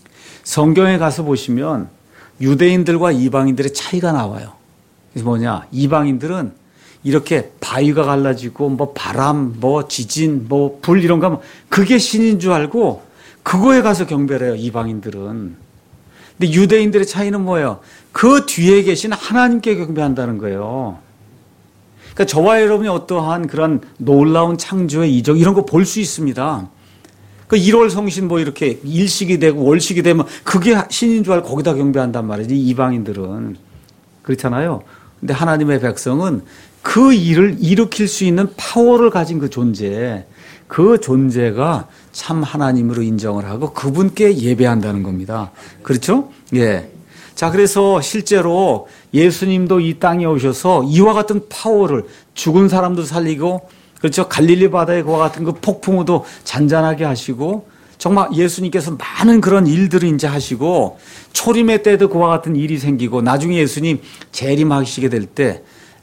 성경에 가서 보시면 유대인들과 이방인들의 차이가 나와요. 그래서 뭐냐? 이방인들은 이렇게 바위가 갈라지고 뭐 바람, 뭐 지진, 뭐 불 이런 거 하면 그게 신인 줄 알고 그거에 가서 경배를 해요. 이방인들은. 근데 유대인들의 차이는 뭐예요? 그 뒤에 계신 하나님께 경배한다는 거예요. 그러니까 저와 여러분이 어떠한 그런 놀라운 창조의 이적 이런 거 볼 수 있습니다. 그 일월 성신 뭐 이렇게 일식이 되고 월식이 되면 그게 신인 줄 알고 거기다 경배한단 말이지 이방인들은. 그렇잖아요. 근데 하나님의 백성은 그 일을 일으킬 수 있는 파워를 가진 그 존재, 그 존재가 참 하나님으로 인정을 하고 그분께 예배한다는 겁니다. 그렇죠? 예. 자, 그래서 실제로 예수님도 이 땅에 오셔서 이와 같은 파워를 죽은 사람도 살리고 그렇죠. 갈릴리 바다에 그와 같은 그 폭풍우도 잔잔하게 하시고 정말 예수님께서 많은 그런 일들을 이제 하시고 초림의 때도 그와 같은 일이 생기고 나중에 예수님 재림하시게 될 때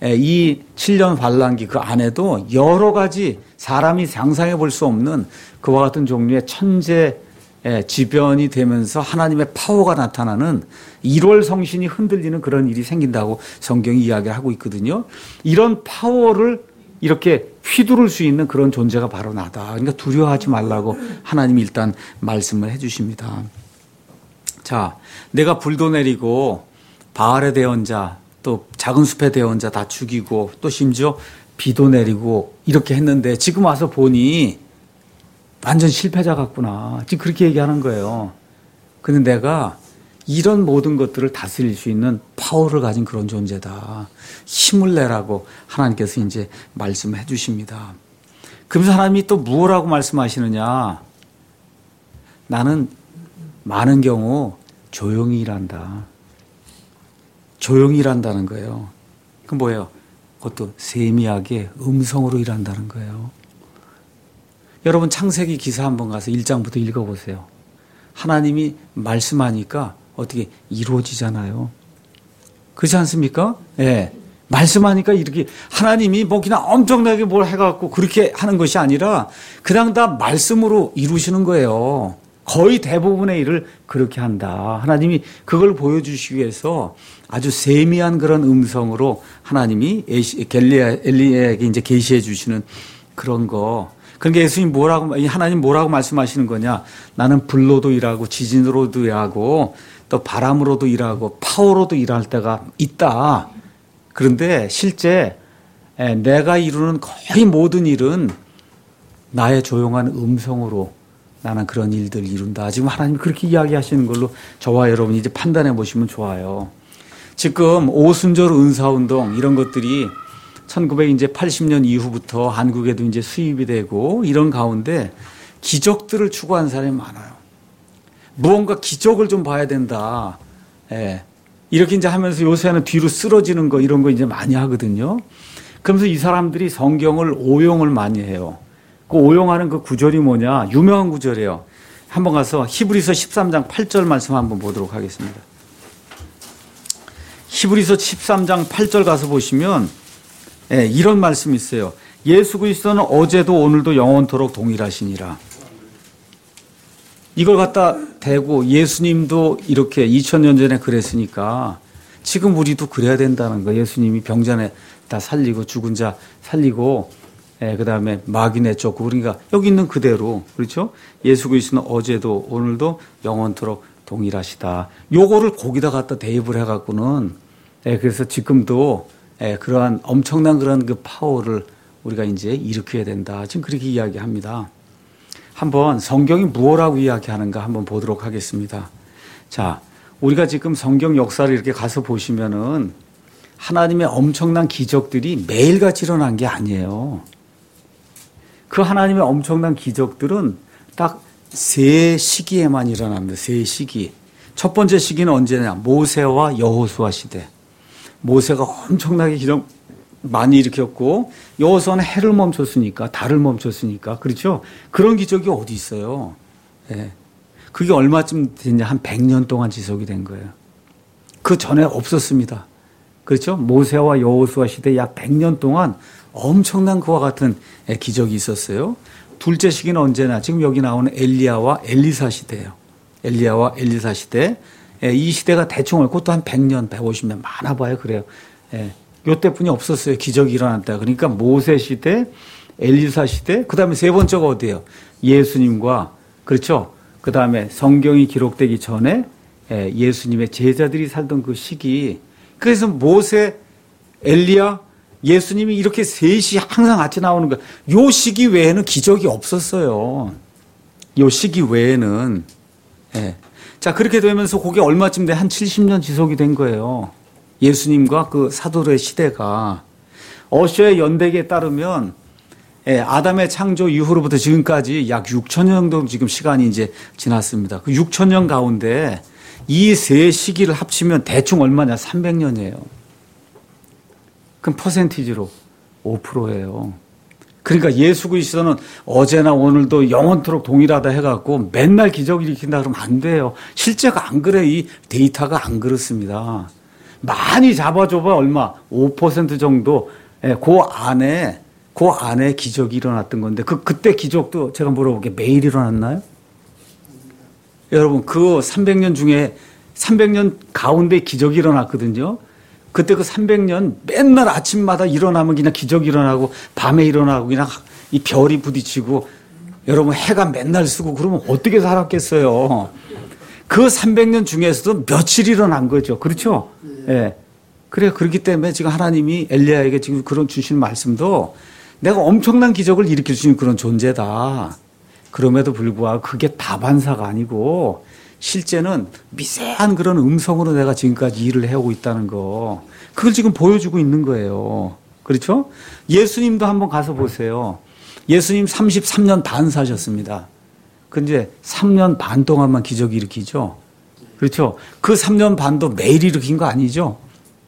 이 칠 년 환란기 그 안에도 여러 가지 사람이 상상해 볼 수 없는 그와 같은 종류의 천재 지변이 되면서 하나님의 파워가 나타나는 일월 성신이 흔들리는 그런 일이 생긴다고 성경이 이야기를 하고 있거든요. 이런 파워를 이렇게 휘두를 수 있는 그런 존재가 바로 나다. 그러니까 두려워하지 말라고 하나님이 일단 말씀을 해 주십니다. 자, 내가 불도 내리고 바알의 대언자 또 작은 숲의 대언자 다 죽이고 또 심지어 비도 내리고 이렇게 했는데 지금 와서 보니 완전 실패자 같구나. 지금 그렇게 얘기하는 거예요. 근데 내가 이런 모든 것들을 다스릴 수 있는 파워를 가진 그런 존재다. 힘을 내라고 하나님께서 이제 말씀해 주십니다. 그러면서 하나님이 또 무엇라고 말씀하시느냐. 나는 많은 경우 조용히 일한다. 조용히 일한다는 거예요. 그 뭐예요? 그것도 세미하게 음성으로 일한다는 거예요. 여러분 창세기 기사 한번 가서 일 장부터 읽어보세요. 하나님이 말씀하니까 어떻게 이루어지잖아요. 그렇지 않습니까? 예. 네. 말씀하니까 이렇게 하나님이 뭐 그냥 엄청나게 뭘 해갖고 그렇게 하는 것이 아니라 그냥 다 말씀으로 이루시는 거예요. 거의 대부분의 일을 그렇게 한다. 하나님이 그걸 보여주시기 위해서 아주 세미한 그런 음성으로 하나님이 엘리야에게 이제 계시해 주시는 그런 거. 그러니까 예수님 뭐라고, 하나님 뭐라고 말씀하시는 거냐? 나는 불로도 일하고 지진으로도 일하고 또 바람으로도 일하고 파워로도 일할 때가 있다. 그런데 실제 내가 이루는 거의 모든 일은 나의 조용한 음성으로 나는 그런 일들을 이룬다. 지금 하나님이 그렇게 이야기하시는 걸로 저와 여러분이 이제 판단해 보시면 좋아요. 지금 오순절 은사운동 이런 것들이 천구백팔십 년 이후부터 한국에도 이제 수입이 되고 이런 가운데 기적들을 추구하는 사람이 많아요. 무언가 기적을 좀 봐야 된다. 예. 이렇게 이제 하면서 요새는 뒤로 쓰러지는 거 이런 거 이제 많이 하거든요. 그러면서 이 사람들이 성경을 오용을 많이 해요. 그 오용하는 그 구절이 뭐냐? 유명한 구절이에요. 한번 가서 히브리서 십삼 장 팔 절 말씀 한번 보도록 하겠습니다. 히브리서 십삼 장 팔 절 가서 보시면 예, 이런 말씀이 있어요. 예수 그리스도는 어제도 오늘도 영원토록 동일하시니라. 이걸 갖다 대고 예수님도 이렇게 이천 년 전에 그랬으니까 지금 우리도 그래야 된다는 거예요. 예수님이 병자네 다 살리고 죽은 자 살리고 예, 그다음에 마귀네 쫓고 그러니까 여기 있는 그대로 그렇죠? 예수 그리스도는 어제도 오늘도 영원토록 동일하시다. 요거를 거기다 갖다 대입을 해갖고는 예, 그래서 지금도 예, 그러한 엄청난 그런 그 파워를 우리가 이제 일으켜야 된다. 지금 그렇게 이야기합니다. 한번 성경이 무엇라고 이야기하는가 한번 보도록 하겠습니다. 자, 우리가 지금 성경 역사를 이렇게 가서 보시면은 하나님의 엄청난 기적들이 매일같이 일어난 게 아니에요. 그 하나님의 엄청난 기적들은 딱 세 시기에만 일어납니다. 세 시기. 첫 번째 시기는 언제냐? 모세와 여호수아 시대. 모세가 엄청나게 기적 많이 일으켰고 여호수아는 해를 멈췄으니까 달을 멈췄으니까 그렇죠? 그런 기적이 어디 있어요? 예. 그게 얼마쯤 됐냐? 한 백 년 동안 지속이 된 거예요. 그 전에 없었습니다. 그렇죠? 모세와 여호수아 시대 약 백 년 동안 엄청난 그와 같은 기적이 있었어요. 둘째 시기는 언제나 지금 여기 나오는 엘리야와 엘리사 시대예요. 엘리야와 엘리사 시대. 이 시대가 대충 그것도 한 백 년, 백오십 년 많아 봐요. 그래요. 예. 요때뿐이 없었어요. 기적이 일어났다. 그러니까 모세 시대, 엘리사 시대, 그 다음에 세 번째가 어디예요? 예수님과 그렇죠. 그 다음에 성경이 기록되기 전에 예수님의 제자들이 살던 그 시기. 그래서 모세, 엘리야, 예수님이 이렇게 셋이 항상 같이 나오는 거예요. 요 시기 외에는 기적이 없었어요. 요 시기 외에는. 예. 자, 그렇게 되면서 그게 얼마쯤 돼? 한 칠십 년 지속이 된 거예요. 예수님과 그 사도의 시대가. 어셔의 연대기에 따르면 예, 아담의 창조 이후로부터 지금까지 약 육천 년 정도 지금 시간이 이제 지났습니다. 그 육천 년 가운데 이 세 시기를 합치면 대충 얼마냐? 삼백 년이에요. 그럼 퍼센티지로 오 퍼센트예요. 그러니까 예수 그리스도는 어제나 오늘도 영원토록 동일하다 해갖고 맨날 기적을 일으킨다 그러면 안 돼요. 실제가 안 그래. 이 데이터가 안 그렇습니다. 많이 잡아줘봐 얼마? 오 퍼센트 정도. 예, 그 안에 그 안에 기적이 일어났던 건데 그 그때 기적도 제가 물어볼게요. 매일 일어났나요? 여러분 그 삼백 년 중에 삼백 년 가운데 기적이 일어났거든요. 그때 그 삼백 년 맨날 아침마다 일어나면 그냥 기적이 일어나고 밤에 일어나고 그냥 이 별이 부딪히고 여러분 해가 맨날 쓰고 그러면 어떻게 살았겠어요. 그 삼백 년 중에서도 며칠 일어난 거죠. 그렇죠? 예. 네. 그래, 그렇기 때문에 지금 하나님이 엘리야에게 지금 그런 주신 말씀도 내가 엄청난 기적을 일으킬 수 있는 그런 존재다. 그럼에도 불구하고 그게 다반사가 아니고 실제는 미세한 그런 음성으로 내가 지금까지 일을 해오고 있다는 거. 그걸 지금 보여주고 있는 거예요. 그렇죠? 예수님도 한번 가서 보세요. 예수님 삼십삼 년 반 사셨습니다. 근데 삼 년 반 동안만 기적이 일으키죠. 그렇죠? 그 삼 년 반도 매일 일으킨 거 아니죠?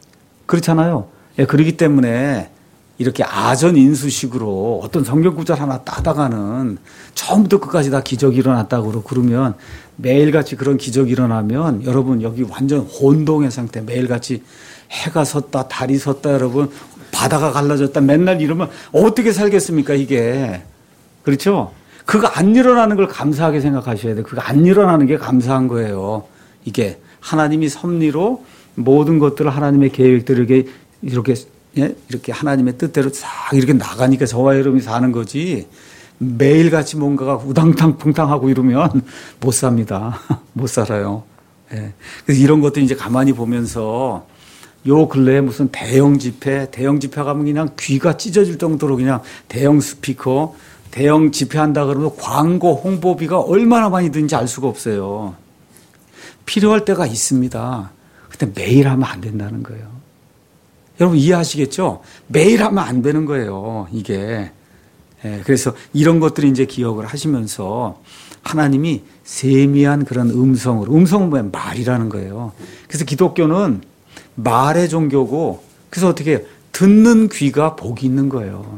그렇잖아요. 예, 그렇기 때문에 이렇게 아전인수식으로 어떤 성경 구절 하나 따다가는 처음부터 끝까지 다 기적이 일어났다고 그러면 매일같이 그런 기적이 일어나면 여러분 여기 완전 혼동의 상태, 매일같이 해가 섰다 달이 섰다 여러분 바다가 갈라졌다 맨날 이러면 어떻게 살겠습니까 이게. 그렇죠? 그거 안 일어나는 걸 감사하게 생각하셔야 돼요. 그거 안 일어나는 게 감사한 거예요. 이게 하나님이 섭리로 모든 것들을 하나님의 계획들을 이렇게 이렇게 예? 이렇게 하나님의 뜻대로 싹 이렇게 나가니까 저와 여러분이 사는 거지 매일같이 뭔가가 우당탕풍탕하고 이러면 못 삽니다. 못 살아요. 예. 그래서 이런 것들 이제 가만히 보면서 요 근래에 무슨 대형 집회, 대형 집회 가면 그냥 귀가 찢어질 정도로 그냥 대형 스피커, 대형 집회 한다 그러면 광고, 홍보비가 얼마나 많이 드는지 알 수가 없어요. 필요할 때가 있습니다. 근데 매일 하면 안 된다는 거예요. 여러분 이해하시겠죠? 매일 하면 안 되는 거예요, 이게. 예, 그래서 이런 것들을 이제 기억을 하시면서 하나님이 세미한 그런 음성으로, 음성은 뭐야? 말이라는 거예요. 그래서 기독교는 말의 종교고, 그래서 어떻게 해요? 듣는 귀가 복이 있는 거예요.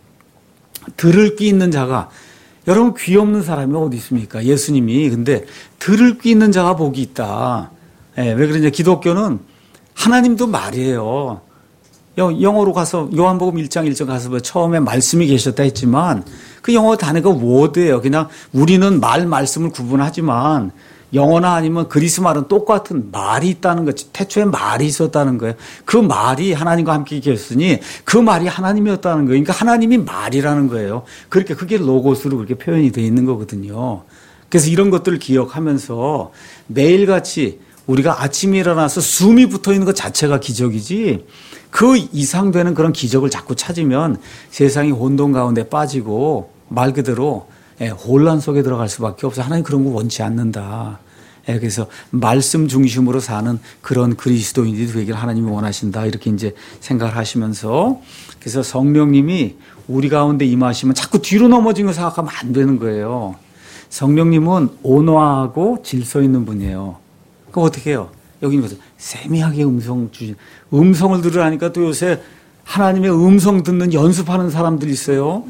들을 귀 있는 자가, 여러분 귀 없는 사람이 어디 있습니까? 예수님이. 근데 들을 귀 있는 자가 복이 있다. 예, 왜 그러냐? 기독교는 하나님도 말이에요. 영어로 가서 요한복음 일 장 일 절 가서 처음에 말씀이 계셨다 했지만 그 영어 단어가 워드예요. 그냥 우리는 말 말씀을 구분하지만 영어나 아니면 그리스 말은 똑같은 말이 있다는 거지. 태초에 말이 있었다는 거예요. 그 말이 하나님과 함께 계셨으니 그 말이 하나님이었다는 거예요. 그러니까 하나님이 말이라는 거예요. 그렇게 그게 로고스로 그렇게 표현이 되어 있는 거거든요. 그래서 이런 것들을 기억하면서 매일같이 우리가 아침에 일어나서 숨이 붙어 있는 것 자체가 기적이지 그 이상 되는 그런 기적을 자꾸 찾으면 세상이 혼돈 가운데 빠지고 말 그대로 혼란 속에 들어갈 수밖에 없어. 하나님 그런 거 원치 않는다. 그래서 말씀 중심으로 사는 그런 그리스도인들이 되기를 하나님이 원하신다. 이렇게 이제 생각을 하시면서 그래서 성령님이 우리 가운데 임하시면 자꾸 뒤로 넘어진 거 생각하면 안 되는 거예요. 성령님은 온화하고 질서 있는 분이에요. 그럼 어떻게 해요? 여기 있는 세미하게 음성 주신, 음성을 들으라니까 또 요새 하나님의 음성 듣는 연습하는 사람들이 있어요.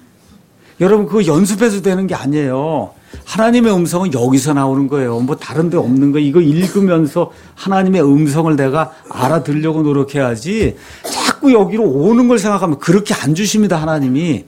여러분 그거 연습해서 되는 게 아니에요. 하나님의 음성은 여기서 나오는 거예요. 뭐 다른 데 없는 거예요. 이거 읽으면서 하나님의 음성을 내가 알아들으려고 노력해야지 자꾸 여기로 오는 걸 생각하면 그렇게 안 주십니다. 하나님이.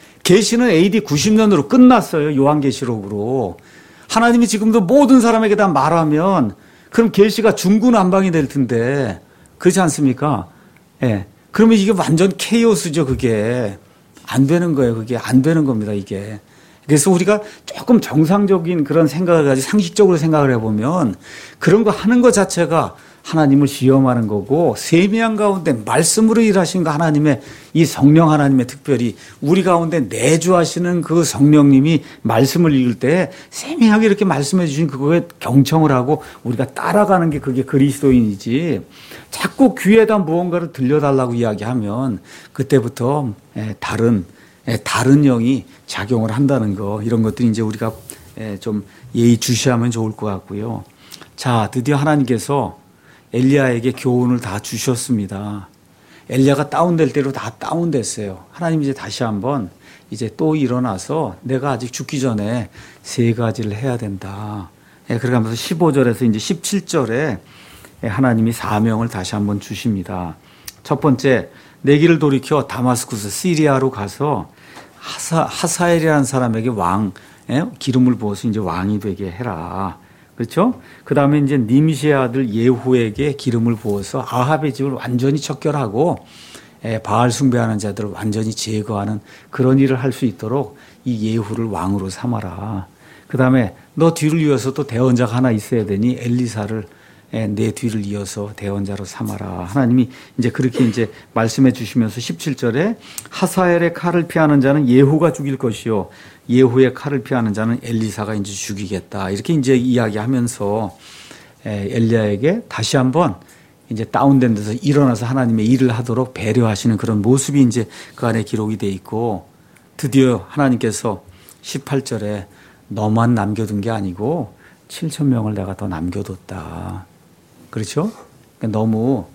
계시는 에이디 구십 년으로 끝났어요. 요한계시록으로. 하나님이 지금도 모든 사람에게 다 말하면 그럼 계시가 중구난방이 될 텐데 그렇지 않습니까? 예. 그러면 이게 완전 케이오스죠. 그게 안 되는 거예요. 그게 안 되는 겁니다. 이게. 그래서 우리가 조금 정상적인 그런 생각을 가지고 상식적으로 생각을 해보면 그런 거 하는 것 자체가 하나님을 시험하는 거고 세미한 가운데 말씀으로 일하신 거 하나님의 이 성령 하나님의 특별히 우리 가운데 내주하시는 그 성령님이 말씀을 읽을 때 세미하게 이렇게 말씀해 주신 그거에 경청을 하고 우리가 따라가는 게 그게 그리스도인이지 자꾸 귀에다 무언가를 들려달라고 이야기하면 그때부터 다른 다른 영이 작용을 한다는 거 이런 것들이 이제 우리가 좀 예의주시하면 좋을 것 같고요. 자, 드디어 하나님께서 엘리야에게 교훈을 다 주셨습니다. 엘리야가 다운될 대로 다 다운됐어요. 하나님 이제 다시 한번 이제 또 일어나서 내가 아직 죽기 전에 세 가지를 해야 된다. 예, 그러면서 십오 절에서 이제 십칠 절에 하나님이 사명을 다시 한번 주십니다. 첫 번째, 내 길을 돌이켜 다마스쿠스 시리아로 가서 하사, 하사엘이라는 사람에게 왕, 예? 기름을 부어서 이제 왕이 되게 해라. 그렇죠? 그 다음에 이제 님시의 아들 예후에게 기름을 부어서 아합의 집을 완전히 척결하고 바알 숭배하는 자들을 완전히 제거하는 그런 일을 할 수 있도록 이 예후를 왕으로 삼아라. 그 다음에 너 뒤를 이어서 또 대언자가 하나 있어야 되니 엘리사를 내 뒤를 이어서 대언자로 삼아라. 하나님이 이제 그렇게 이제 말씀해 주시면서 십칠 절에 하사엘의 칼을 피하는 자는 예후가 죽일 것이요. 예후의 칼을 피하는 자는 엘리사가 이제 죽이겠다. 이렇게 이제 이야기하면서 엘리야에게 다시 한번 이제 다운된 데서 일어나서 하나님의 일을 하도록 배려하시는 그런 모습이 이제 그 안에 기록이 돼 있고 드디어 하나님께서 십팔 절에 너만 남겨둔 게 아니고 칠천 명을 내가 더 남겨뒀다. 그렇죠? 그러니까 너무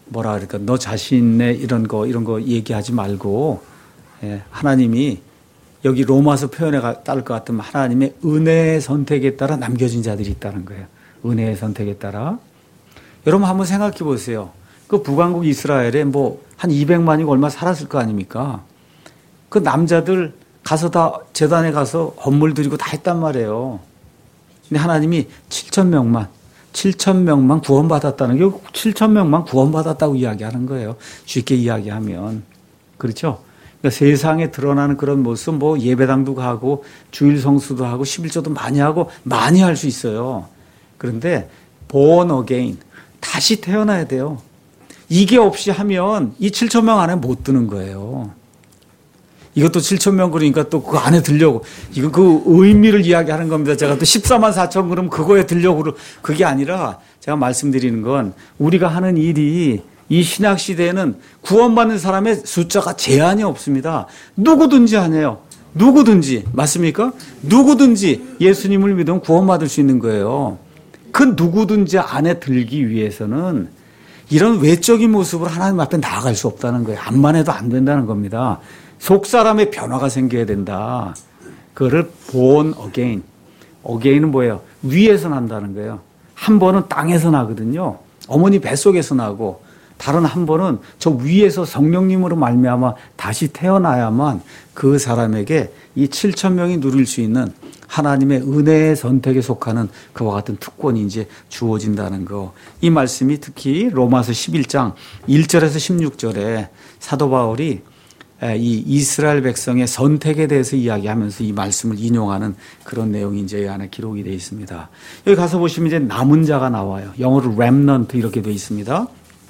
뭐라 그럴까, 너 자신의 이런 거, 이런 거 얘기하지 말고, 예, 하나님이 여기 로마서 표현에 따를 것 같으면 하나님의 은혜의 선택에 따라 남겨진 자들이 있다는 거예요. 은혜의 선택에 따라. 여러분 한번 생각해 보세요. 그 북왕국 이스라엘에 뭐 한 이백만이고 얼마 살았을 거 아닙니까? 그 남자들 가서 다 제단에 가서 헌물 드리고 다 했단 말이에요. 근데 하나님이 칠천 명만, 칠천 명만 구원받았다는 게 칠천 명만 구원받았다고 이야기하는 거예요. 쉽게 이야기하면. 그렇죠? 그러니까 세상에 드러나는 그런 모습, 뭐 예배당도 가고 주일 성수도 하고 십일조도 많이 하고 많이 할 수 있어요. 그런데 born again, 다시 태어나야 돼요. 이게 없이 하면 이 칠천 명 안에 못 드는 거예요. 이것도 칠천 명 그러니까 또 그 안에 들려고. 이거 그 의미를 이야기하는 겁니다. 제가 또 십사만 사천 그럼 그거에 들려고. 그게 아니라 제가 말씀드리는 건 우리가 하는 일이 이 신약 시대에는 구원받는 사람의 숫자가 제한이 없습니다. 누구든지 하네요. 누구든지. 맞습니까? 누구든지 예수님을 믿으면 구원받을 수 있는 거예요. 그 누구든지 안에 들기 위해서는 이런 외적인 모습으로 하나님 앞에 나아갈 수 없다는 거예요. 암만 해도 안 된다는 겁니다. 속 사람의 변화가 생겨야 된다. 그거를 born again. again은 뭐예요? 위에서 난다는 거예요. 한 번은 땅에서 나거든요. 어머니 뱃속에서 나고 다른 한 번은 저 위에서 성령님으로 말미암아 다시 태어나야만 그 사람에게 이 칠천 명이 누릴 수 있는 하나님의 은혜의 선택에 속하는 그와 같은 특권이 이제 주어진다는 거. 이 말씀이 특히 로마서 십일 장 일 절에서 십육 절에 사도 바울이 이 이스라엘 백성의 선택에 대해서 이야기하면서 이 말씀을 인용하는 그런 내용이 이제 이 안에 기록이 되어 있습니다. 여기 가서 보시면 이제 남은 자가 나와요. 영어로 remnant 이렇게 되어 있습니다.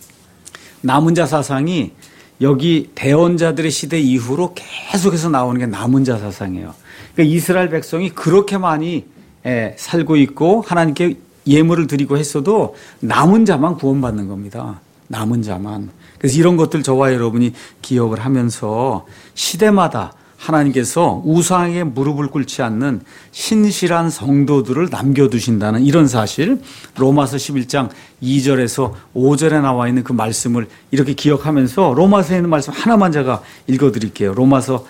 남은 자 사상이 여기 대언자들의 시대 이후로 계속해서 나오는 게 남은 자 사상이에요. 그러니까 이스라엘 백성이 그렇게 많이 살고 있고 하나님께 예물을 드리고 했어도 남은 자만 구원받는 겁니다. 남은 자만. 그래서 이런 것들 저와 여러분이 기억을 하면서 시대마다 하나님께서 우상에게 무릎을 꿇지 않는 신실한 성도들을 남겨두신다는 이런 사실, 로마서 십일 장 이 절에서 오 절에 나와 있는 그 말씀을 이렇게 기억하면서 로마서에 있는 말씀 하나만 제가 읽어드릴게요. 로마서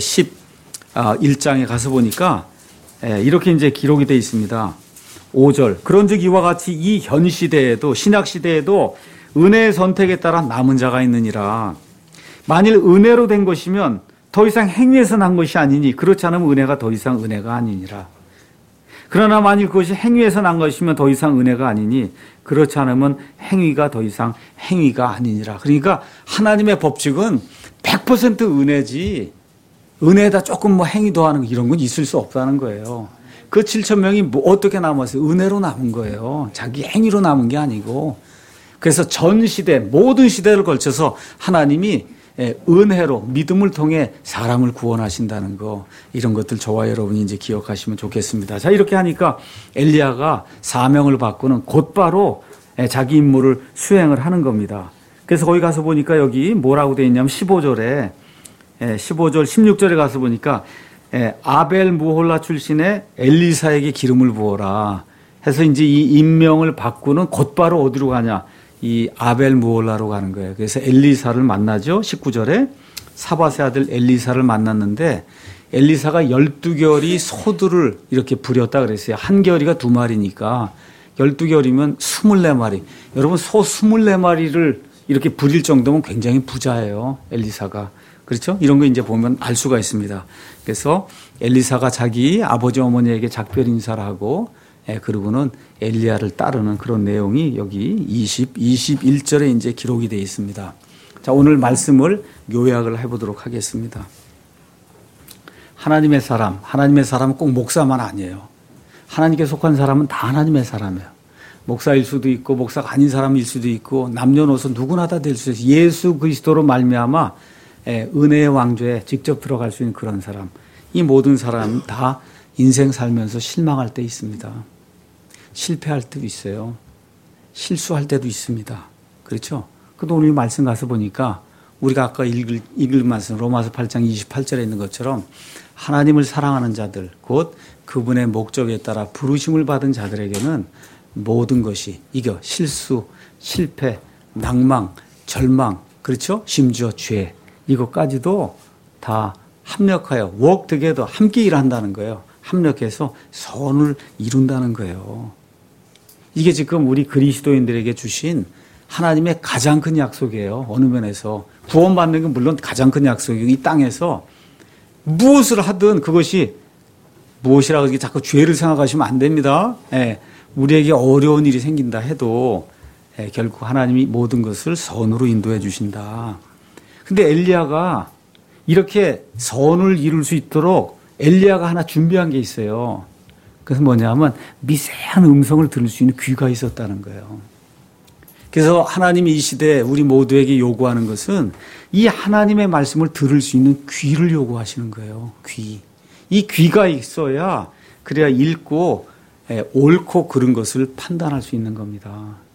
십일 장에 가서 보니까 이렇게 이제 기록이 되어 있습니다. 오 절. 그런즉 이와 같이 이 현 시대에도 신약 시대에도 은혜의 선택에 따라 남은 자가 있느니라. 만일 은혜로 된 것이면 더 이상 행위에서 난 것이 아니니 그렇지 않으면 은혜가 더 이상 은혜가 아니니라. 그러나 만일 그것이 행위에서 난 것이면 더 이상 은혜가 아니니 그렇지 않으면 행위가 더 이상 행위가 아니니라. 그러니까 하나님의 법칙은 백 퍼센트 은혜지 은혜에다 조금 뭐 행위 더하는 이런 건 있을 수 없다는 거예요. 그 칠천 명이 뭐 어떻게 남았어요? 은혜로 남은 거예요. 자기 행위로 남은 게 아니고. 그래서 전 시대, 모든 시대를 걸쳐서 하나님이 은혜로 믿음을 통해 사람을 구원하신다는 거, 이런 것들 저와 여러분이 이제 기억하시면 좋겠습니다. 자, 이렇게 하니까 엘리야가 사명을 받고는 곧바로 자기 임무를 수행을 하는 겁니다. 그래서 거기 가서 보니까 여기 뭐라고 되어 있냐면 십오 절에 십오 절 십육 절에 가서 보니까 아벨 무홀라 출신의 엘리사에게 기름을 부어라 해서 이제 이 임명을 받고는 곧바로 어디로 가냐? 이 아벨 무홀라로 가는 거예요. 그래서 엘리사를 만나죠. 십구 절에 사밧의 아들 엘리사를 만났는데 엘리사가 열두 결이 소들을 이렇게 부렸다 그랬어요. 한 결이가 두 마리니까 열두 결이면 스물네 마리. 여러분 소 스물네 마리를 이렇게 부릴 정도면 굉장히 부자예요. 엘리사가. 그렇죠? 이런 거 이제 보면 알 수가 있습니다. 그래서 엘리사가 자기 아버지 어머니에게 작별 인사를 하고 예, 그리고는 엘리야를 따르는 그런 내용이 여기 이십, 이십일 절에 이제 기록이 되어 있습니다. 자, 오늘 말씀을 요약을 해보도록 하겠습니다. 하나님의 사람, 하나님의 사람은 꼭 목사만 아니에요. 하나님께 속한 사람은 다 하나님의 사람이에요. 목사일 수도 있고 목사가 아닌 사람일 수도 있고 남녀노소 누구나 다 될 수 있어요. 예수 그리스도로 말미암아 예, 은혜의 왕조에 직접 들어갈 수 있는 그런 사람. 이 모든 사람 다 인생 살면서 실망할 때 있습니다. 실패할 때도 있어요. 실수할 때도 있습니다. 그렇죠? 그래도 오늘 말씀 가서 보니까 우리가 아까 읽을, 읽을 말씀 로마서 팔 장 이십팔 절에 있는 것처럼 하나님을 사랑하는 자들 곧 그분의 목적에 따라 부르심을 받은 자들에게는 모든 것이 이겨 실수, 실패, 낭망, 절망, 그렇죠? 심지어 죄, 이것까지도 다 합력하여 work together, 함께 일한다는 거예요. 합력해서 선을 이룬다는 거예요. 이게 지금 우리 그리스도인들에게 주신 하나님의 가장 큰 약속이에요. 어느 면에서 구원받는 건 물론 가장 큰 약속이고, 이 땅에서 무엇을 하든 그것이 무엇이라고 이렇게 자꾸 죄를 생각하시면 안 됩니다. 예, 우리에게 어려운 일이 생긴다 해도 예, 결국 하나님이 모든 것을 선으로 인도해 주신다. 근데 엘리야가 이렇게 선을 이룰 수 있도록 엘리야가 하나 준비한 게 있어요. 그래서 뭐냐면 미세한 음성을 들을 수 있는 귀가 있었다는 거예요. 그래서 하나님이 이 시대에 우리 모두에게 요구하는 것은 이 하나님의 말씀을 들을 수 있는 귀를 요구하시는 거예요. 귀. 이 귀가 있어야 그래야 읽고 옳고 그른 것을 판단할 수 있는 겁니다.